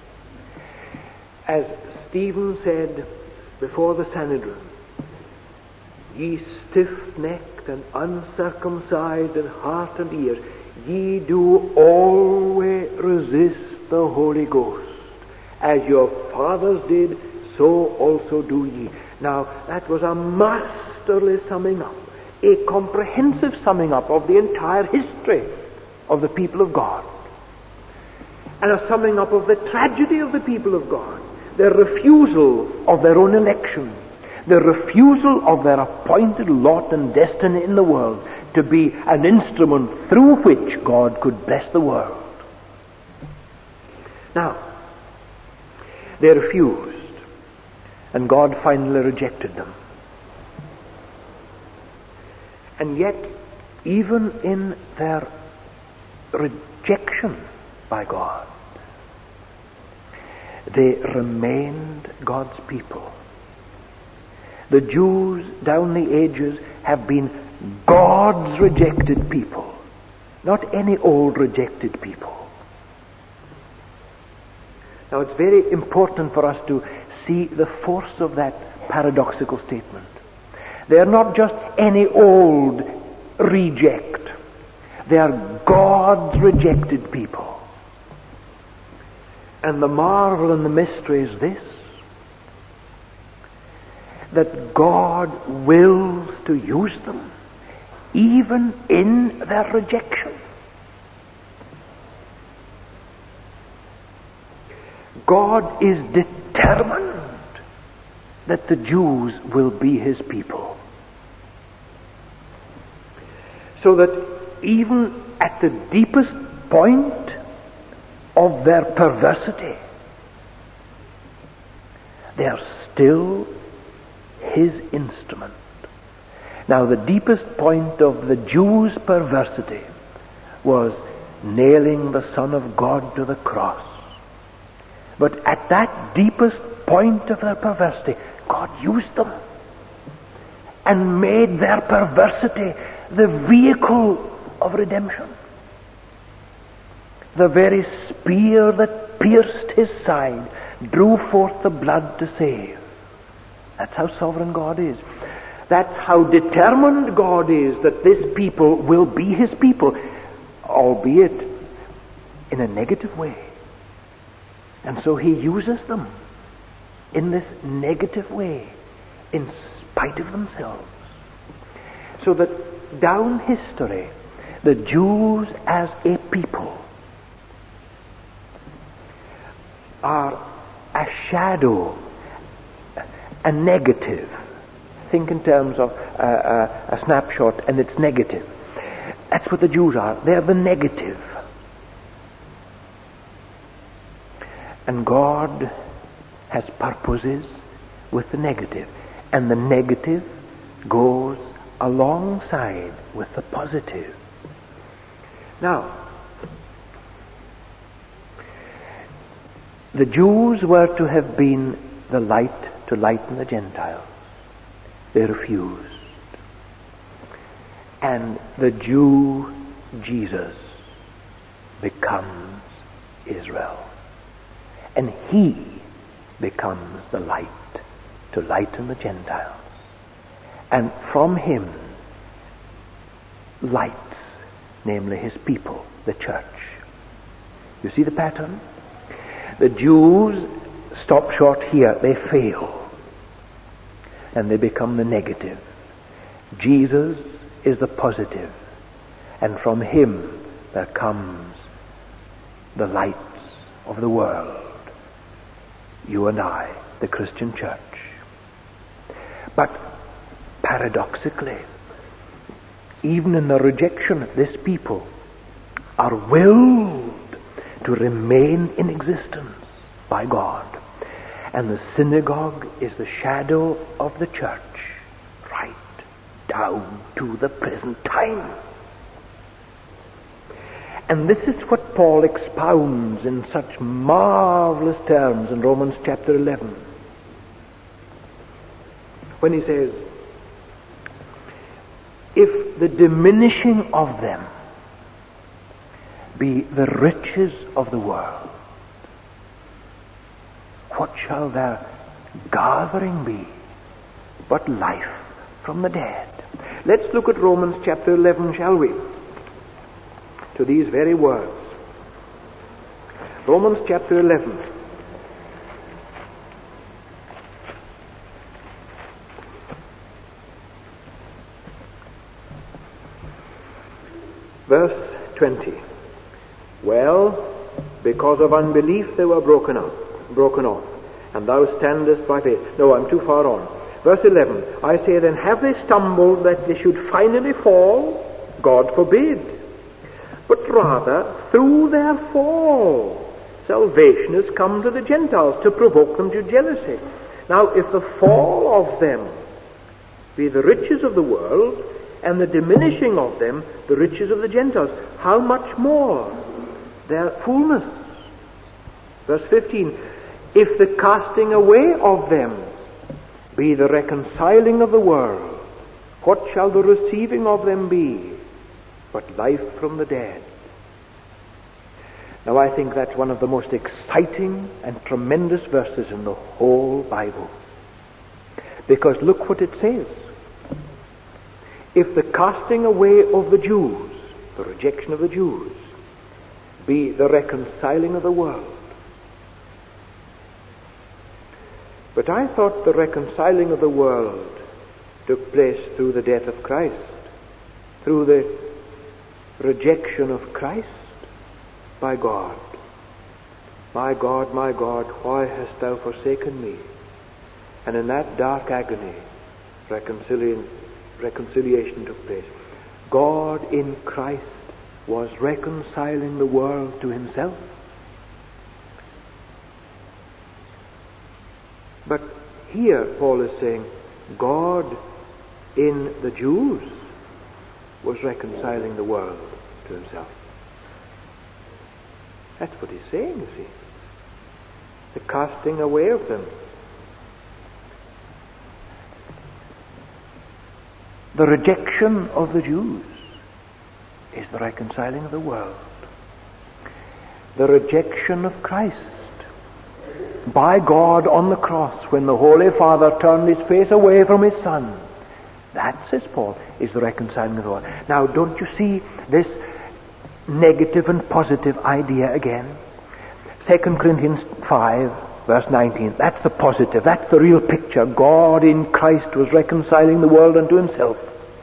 As Stephen said before the Sanhedrin, "Ye stiff-necked and uncircumcised in heart and ears, ye do always resist the Holy Ghost. As your fathers did, so also do ye." Now, that was a masterly summing up, a comprehensive summing up of the entire history of the people of God, and a summing up of the tragedy of the people of God, their refusal of their own election, the refusal of their appointed lot and destiny in the world to be an instrument through which God could bless the world. Now, They refused, and God finally rejected them. And yet, even in their rejection by God, they remained God's people. The Jews down the ages have been God's rejected people, not any old rejected people. Now it's very important for us to see the force of that paradoxical statement. They are not just any old reject. They are God's rejected people. And the marvel and the mystery is this, that God wills to use them even in their rejection. God is determined that the Jews will be His people. So that even at the deepest point of their perversity, they are still His instrument. Now, the deepest point of the Jews' perversity was nailing the Son of God to the cross. But at that deepest point of their perversity, God used them and made their perversity the vehicle of redemption. The very spear that pierced His side drew forth the blood to save. That's how sovereign God is. That's how determined God is that this people will be His people, albeit in a negative way. And so He uses them in this negative way, in spite of themselves. So that down history, the Jews as a people are a shadow, a negative. Think in terms of uh, uh, a snapshot, and it's negative. That's what the Jews are. They're the negative. And God has purposes with the negative. And the negative goes alongside with the positive. Now, the Jews were to have been the light to lighten the Gentiles. They refused. And the Jew, Jesus, becomes Israel. And He becomes the light to lighten the Gentiles. And from Him, lights, namely His people, the church. You see the pattern? The Jews stop short here. They fail. And they become the negative. Jesus is the positive. And from Him there comes the lights of the world. You and I, the Christian church. But paradoxically, even in the rejection, this people are willed to remain in existence by God. And the synagogue is the shadow of the church right down to the present time. And this is what Paul expounds in such marvelous terms in Romans chapter eleven. When he says, if the diminishing of them be the riches of the world, what shall their gathering be but life from the dead? Let's look at Romans chapter eleven, shall we? To these very words. Romans chapter eleven. Verse twenty. Well, because of unbelief they were broken up, broken off, and thou standest by faith. No, I'm too far on. Verse eleven. I say then, have they stumbled that they should finally fall? God forbid. But rather, through their fall, salvation has come to the Gentiles to provoke them to jealousy. Now, if the fall of them be the riches of the world, and the diminishing of them the riches of the Gentiles, how much more their fullness? Verse fifteen, if the casting away of them be the reconciling of the world, what shall the receiving of them be but life from the dead? Now, I think that's one of the most exciting and tremendous verses in the whole Bible. Because look what it says. If the casting away of the Jews, the rejection of the Jews, be the reconciling of the world. But I thought the reconciling of the world took place through the death of Christ, through the rejection of Christ by God. My God, my God, why hast thou forsaken me? And in that dark agony, reconciliation, reconciliation took place. God in Christ was reconciling the world to himself. But here Paul is saying God in the Jews was reconciling the world to himself. That's what he's saying, you see. The casting away of them. The rejection of the Jews is the reconciling of the world. The rejection of Christ by God on the cross, when the Holy Father turned his face away from his Son, that, says Paul, is the reconciling of the world. Now, don't you see this negative and positive idea again? Second Corinthians five, verse nineteen. That's the positive. That's the real picture. God in Christ was reconciling the world unto himself.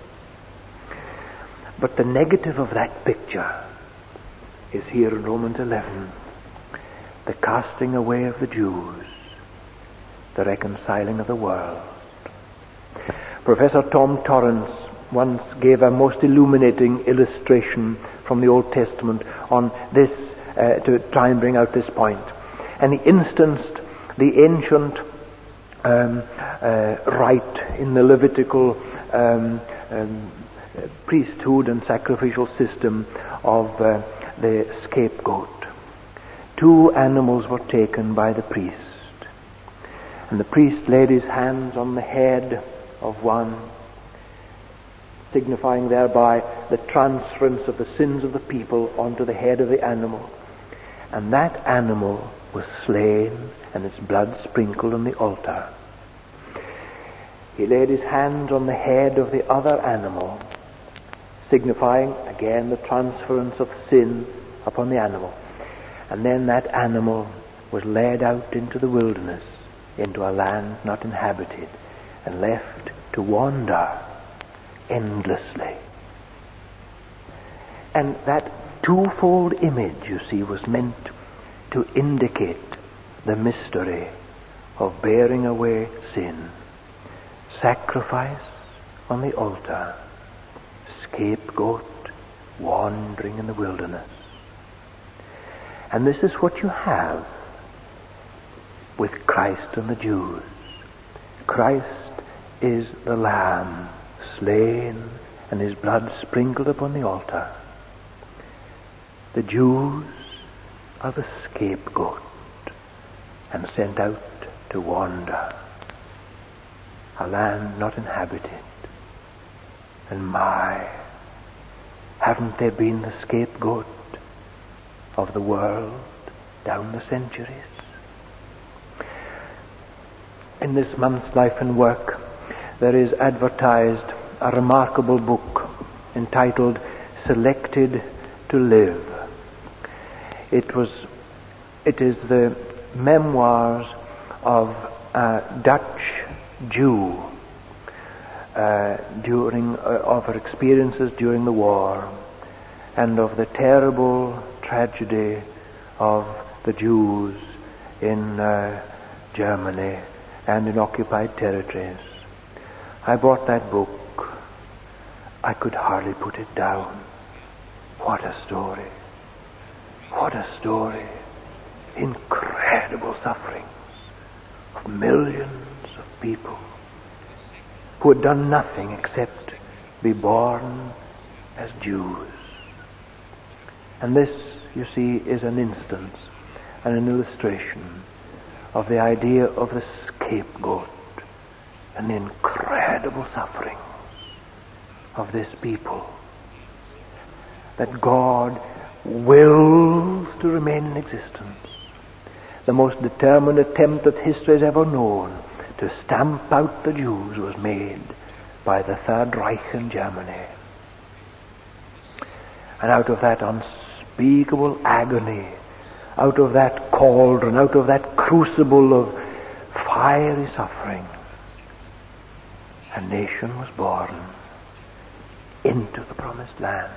But the negative of that picture is here in Romans eleven. The casting away of the Jews, the reconciling of the world. Professor Tom Torrance once gave a most illuminating illustration from the Old Testament on this, uh, to try and bring out this point. And he instanced the ancient um, uh, rite in the Levitical um, um, priesthood and sacrificial system of uh, the scapegoat. Two animals were taken by the priest, and the priest laid his hands on the head of one, signifying thereby the transference of the sins of the people onto the head of the animal. And that animal was slain and its blood sprinkled on the altar. He laid his hands on the head of the other animal, signifying again the transference of sin upon the animal. And then that animal was led out into the wilderness, into a land not inhabited, and left to wander endlessly. And that twofold image, you see, was meant to indicate the mystery of bearing away sin. Sacrifice on the altar, scapegoat wandering in the wilderness. And this is what you have with Christ and the Jews. Christ is the Lamb slain and his blood sprinkled upon the altar. The Jews are the scapegoat and sent out to wander, a land not inhabited. And my, haven't they been the scapegoat of the world down the centuries? In this month's Life and Work, there is advertised a remarkable book entitled Selected to Live. It was, it is the memoirs of a Dutch Jew uh, during uh, of her experiences during the war, and of the terrible tragedy of the Jews in uh, Germany and in occupied territories. I bought that book. I could hardly put it down. What a story. What a story. incredible sufferings of millions of people who had done nothing except be born as Jews. And this, you see, is an instance and an illustration of the idea of the scapegoat and the incredible sufferings of this people that God wills to remain in existence. The most determined attempt that history has ever known to stamp out the Jews was made by the Third Reich in Germany. And out of that unspeakable agony, out of that cauldron, out of that crucible of fiery suffering, a nation was born into the promised land.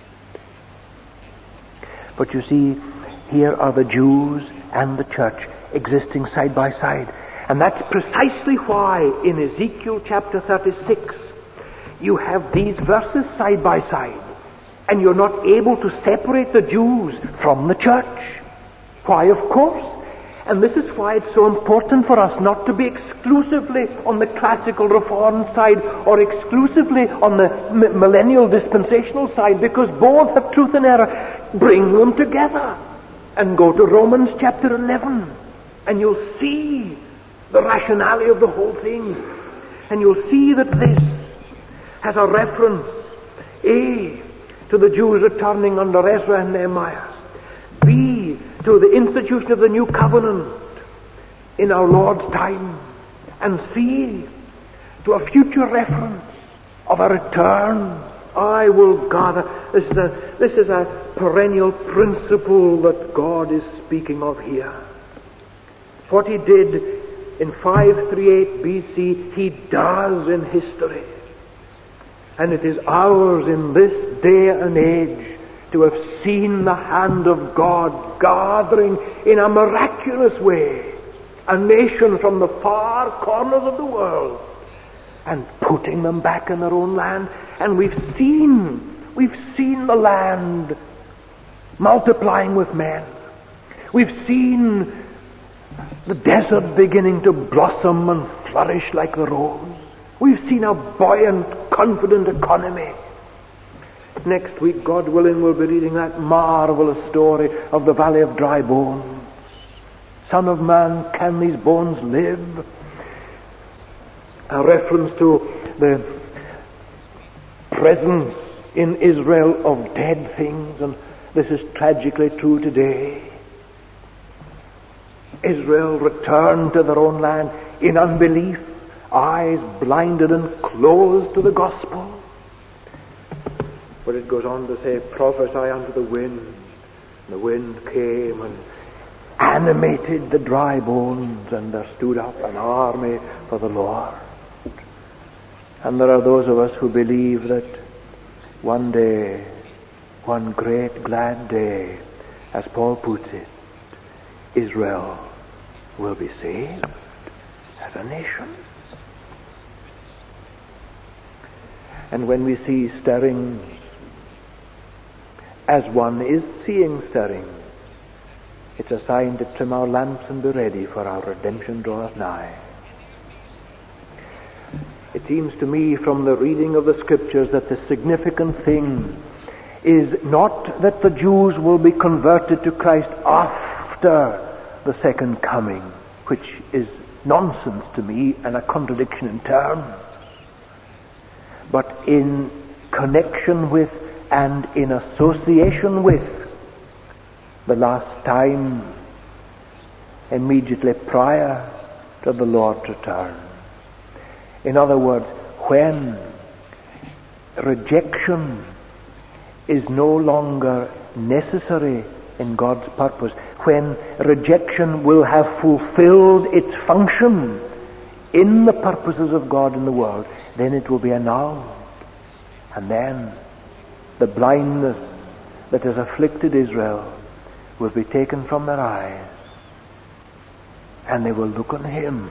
But you see, here are the Jews and the church existing side by side. And that's precisely why in Ezekiel chapter thirty-six you have these verses side by side. And you're not able to separate the Jews from the church. Why, of course. And this is why it's so important for us not to be exclusively on the classical reform side or exclusively on the m- millennial dispensational side, because both have truth and error. Bring them together and go to Romans chapter eleven, and you'll see the rationality of the whole thing. And you'll see that this has a reference, A, to the Jews returning under Ezra and Nehemiah, B, to the institution of the new covenant in our Lord's time, and C, to a future reference of a return. I will gather. This is a, this is a perennial principle that God is speaking of here. What he did in five thirty-eight B C, he does in history. And it is ours in this day and age to have seen the hand of God gathering in a miraculous way a nation from the far corners of the world and putting them back in their own land. And we've seen, we've seen the land multiplying with men. We've seen the desert beginning to blossom and flourish like the rose. We've seen a buoyant, confident economy. Next week, God willing, we'll be reading that marvelous story of the valley of dry bones. Son of man, can these bones live? A reference to the presence in Israel of dead things, and this is tragically true today. Israel returned to their own land in unbelief, eyes blinded and closed to the gospel. But it goes on to say, prophesy unto the wind. And the wind came and animated the dry bones, and there stood up an army for the Lord. And there are those of us who believe that one day, one great glad day, as Paul puts it, Israel will be saved as a nation. And when we see stirrings, as one is seeing stirrings, it's a sign to trim our lamps and be ready, for our redemption draweth nigh. It seems to me from the reading of the Scriptures that the significant thing is not that the Jews will be converted to Christ after the second coming, which is nonsense to me and a contradiction in terms, but in connection with and in association with the last time immediately prior to the Lord's return. In other words, when rejection is no longer necessary in God's purpose, when rejection will have fulfilled its function in the purposes of God in the world, then it will be annulled. And then the blindness that has afflicted Israel will be taken from their eyes, and they will look on Him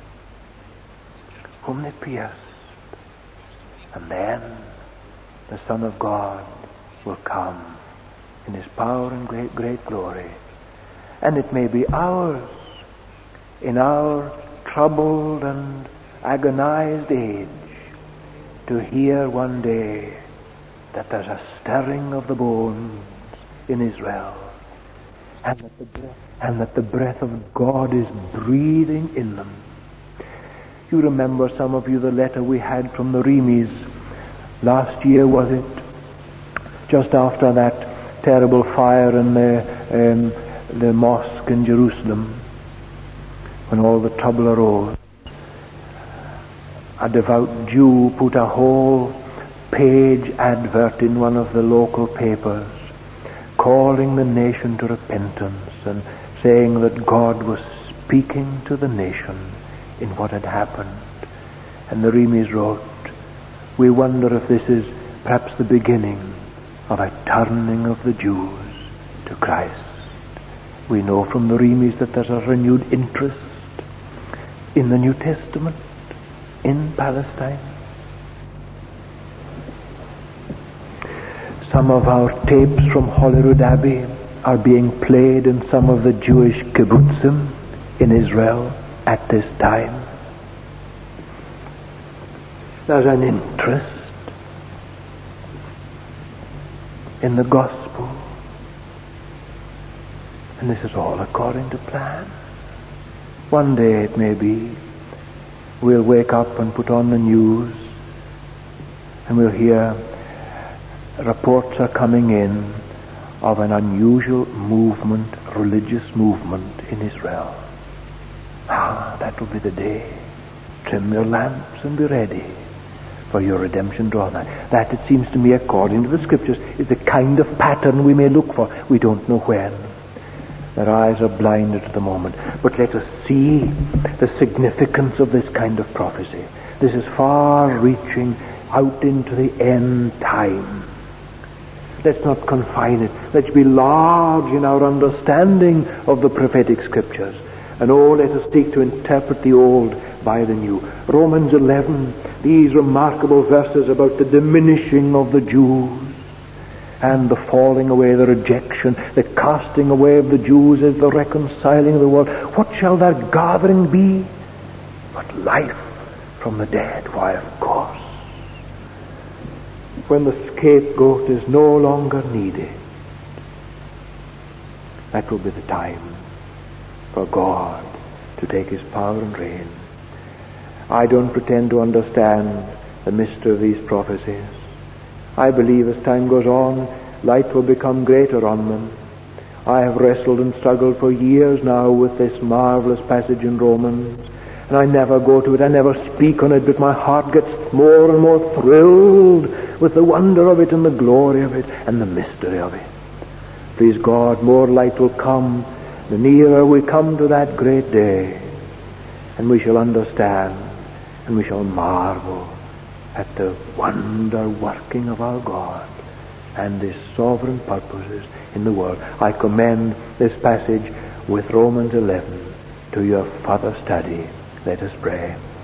whom they pierced. And then the Son of God will come in His power and great, great glory, And it may be ours in our troubled and agonized age to hear one day that there's a stirring of the bones in Israel, and that the breath, and that the breath of God is breathing in them. You remember, some of you, the letter we had from the Remis last year, was it? Just after that terrible fire in the, um, the mosque in Jerusalem, when all the trouble arose. A devout Jew put a whole page advert in one of the local papers, calling the nation to repentance and saying that God was speaking to the nation in what had happened. And the Remis wrote, "We wonder if this is perhaps the beginning of a turning of the Jews to Christ." We know from the Remis that there's a renewed interest in the New Testament in Palestine. Some of our tapes from Holyrood Abbey are being played in some of the Jewish kibbutzim in Israel at this time. There's an interest in the gospel, and this is all according to plan. One day, it may be, we'll wake up and put on the news, and we'll hear reports are coming in of an unusual movement, religious movement in Israel. Ah, that will be the day. Trim your lamps and be ready, for your redemption draw nigh. That, it seems to me, according to the Scriptures, is the kind of pattern we may look for. We don't know when. Their eyes are blinded at the moment. But let us see the significance of this kind of prophecy. This is far-reaching out into the end time. Let's not confine it. Let's be large in our understanding of the prophetic Scriptures. And oh, let us seek to interpret the old by the new. Romans eleven, these remarkable verses about the diminishing of the Jews and the falling away, the rejection, the casting away of the Jews is the reconciling of the world. What shall that gathering be but life from the dead? Why, of course, when the scapegoat is no longer needed, that will be the time for God to take his power and reign. I don't pretend to understand the mystery of these prophecies. I believe as time goes on, light will become greater on them. I have wrestled and struggled for years now with this marvelous passage in Romans, and I never go to it, I never speak on it, but my heart gets more and more thrilled with the wonder of it and the glory of it and the mystery of it. Please God, more light will come the nearer we come to that great day, and we shall understand and we shall marvel at the wonder working of our God and his sovereign purposes in the world. I commend this passage with Romans eleven to your further study. Let us pray.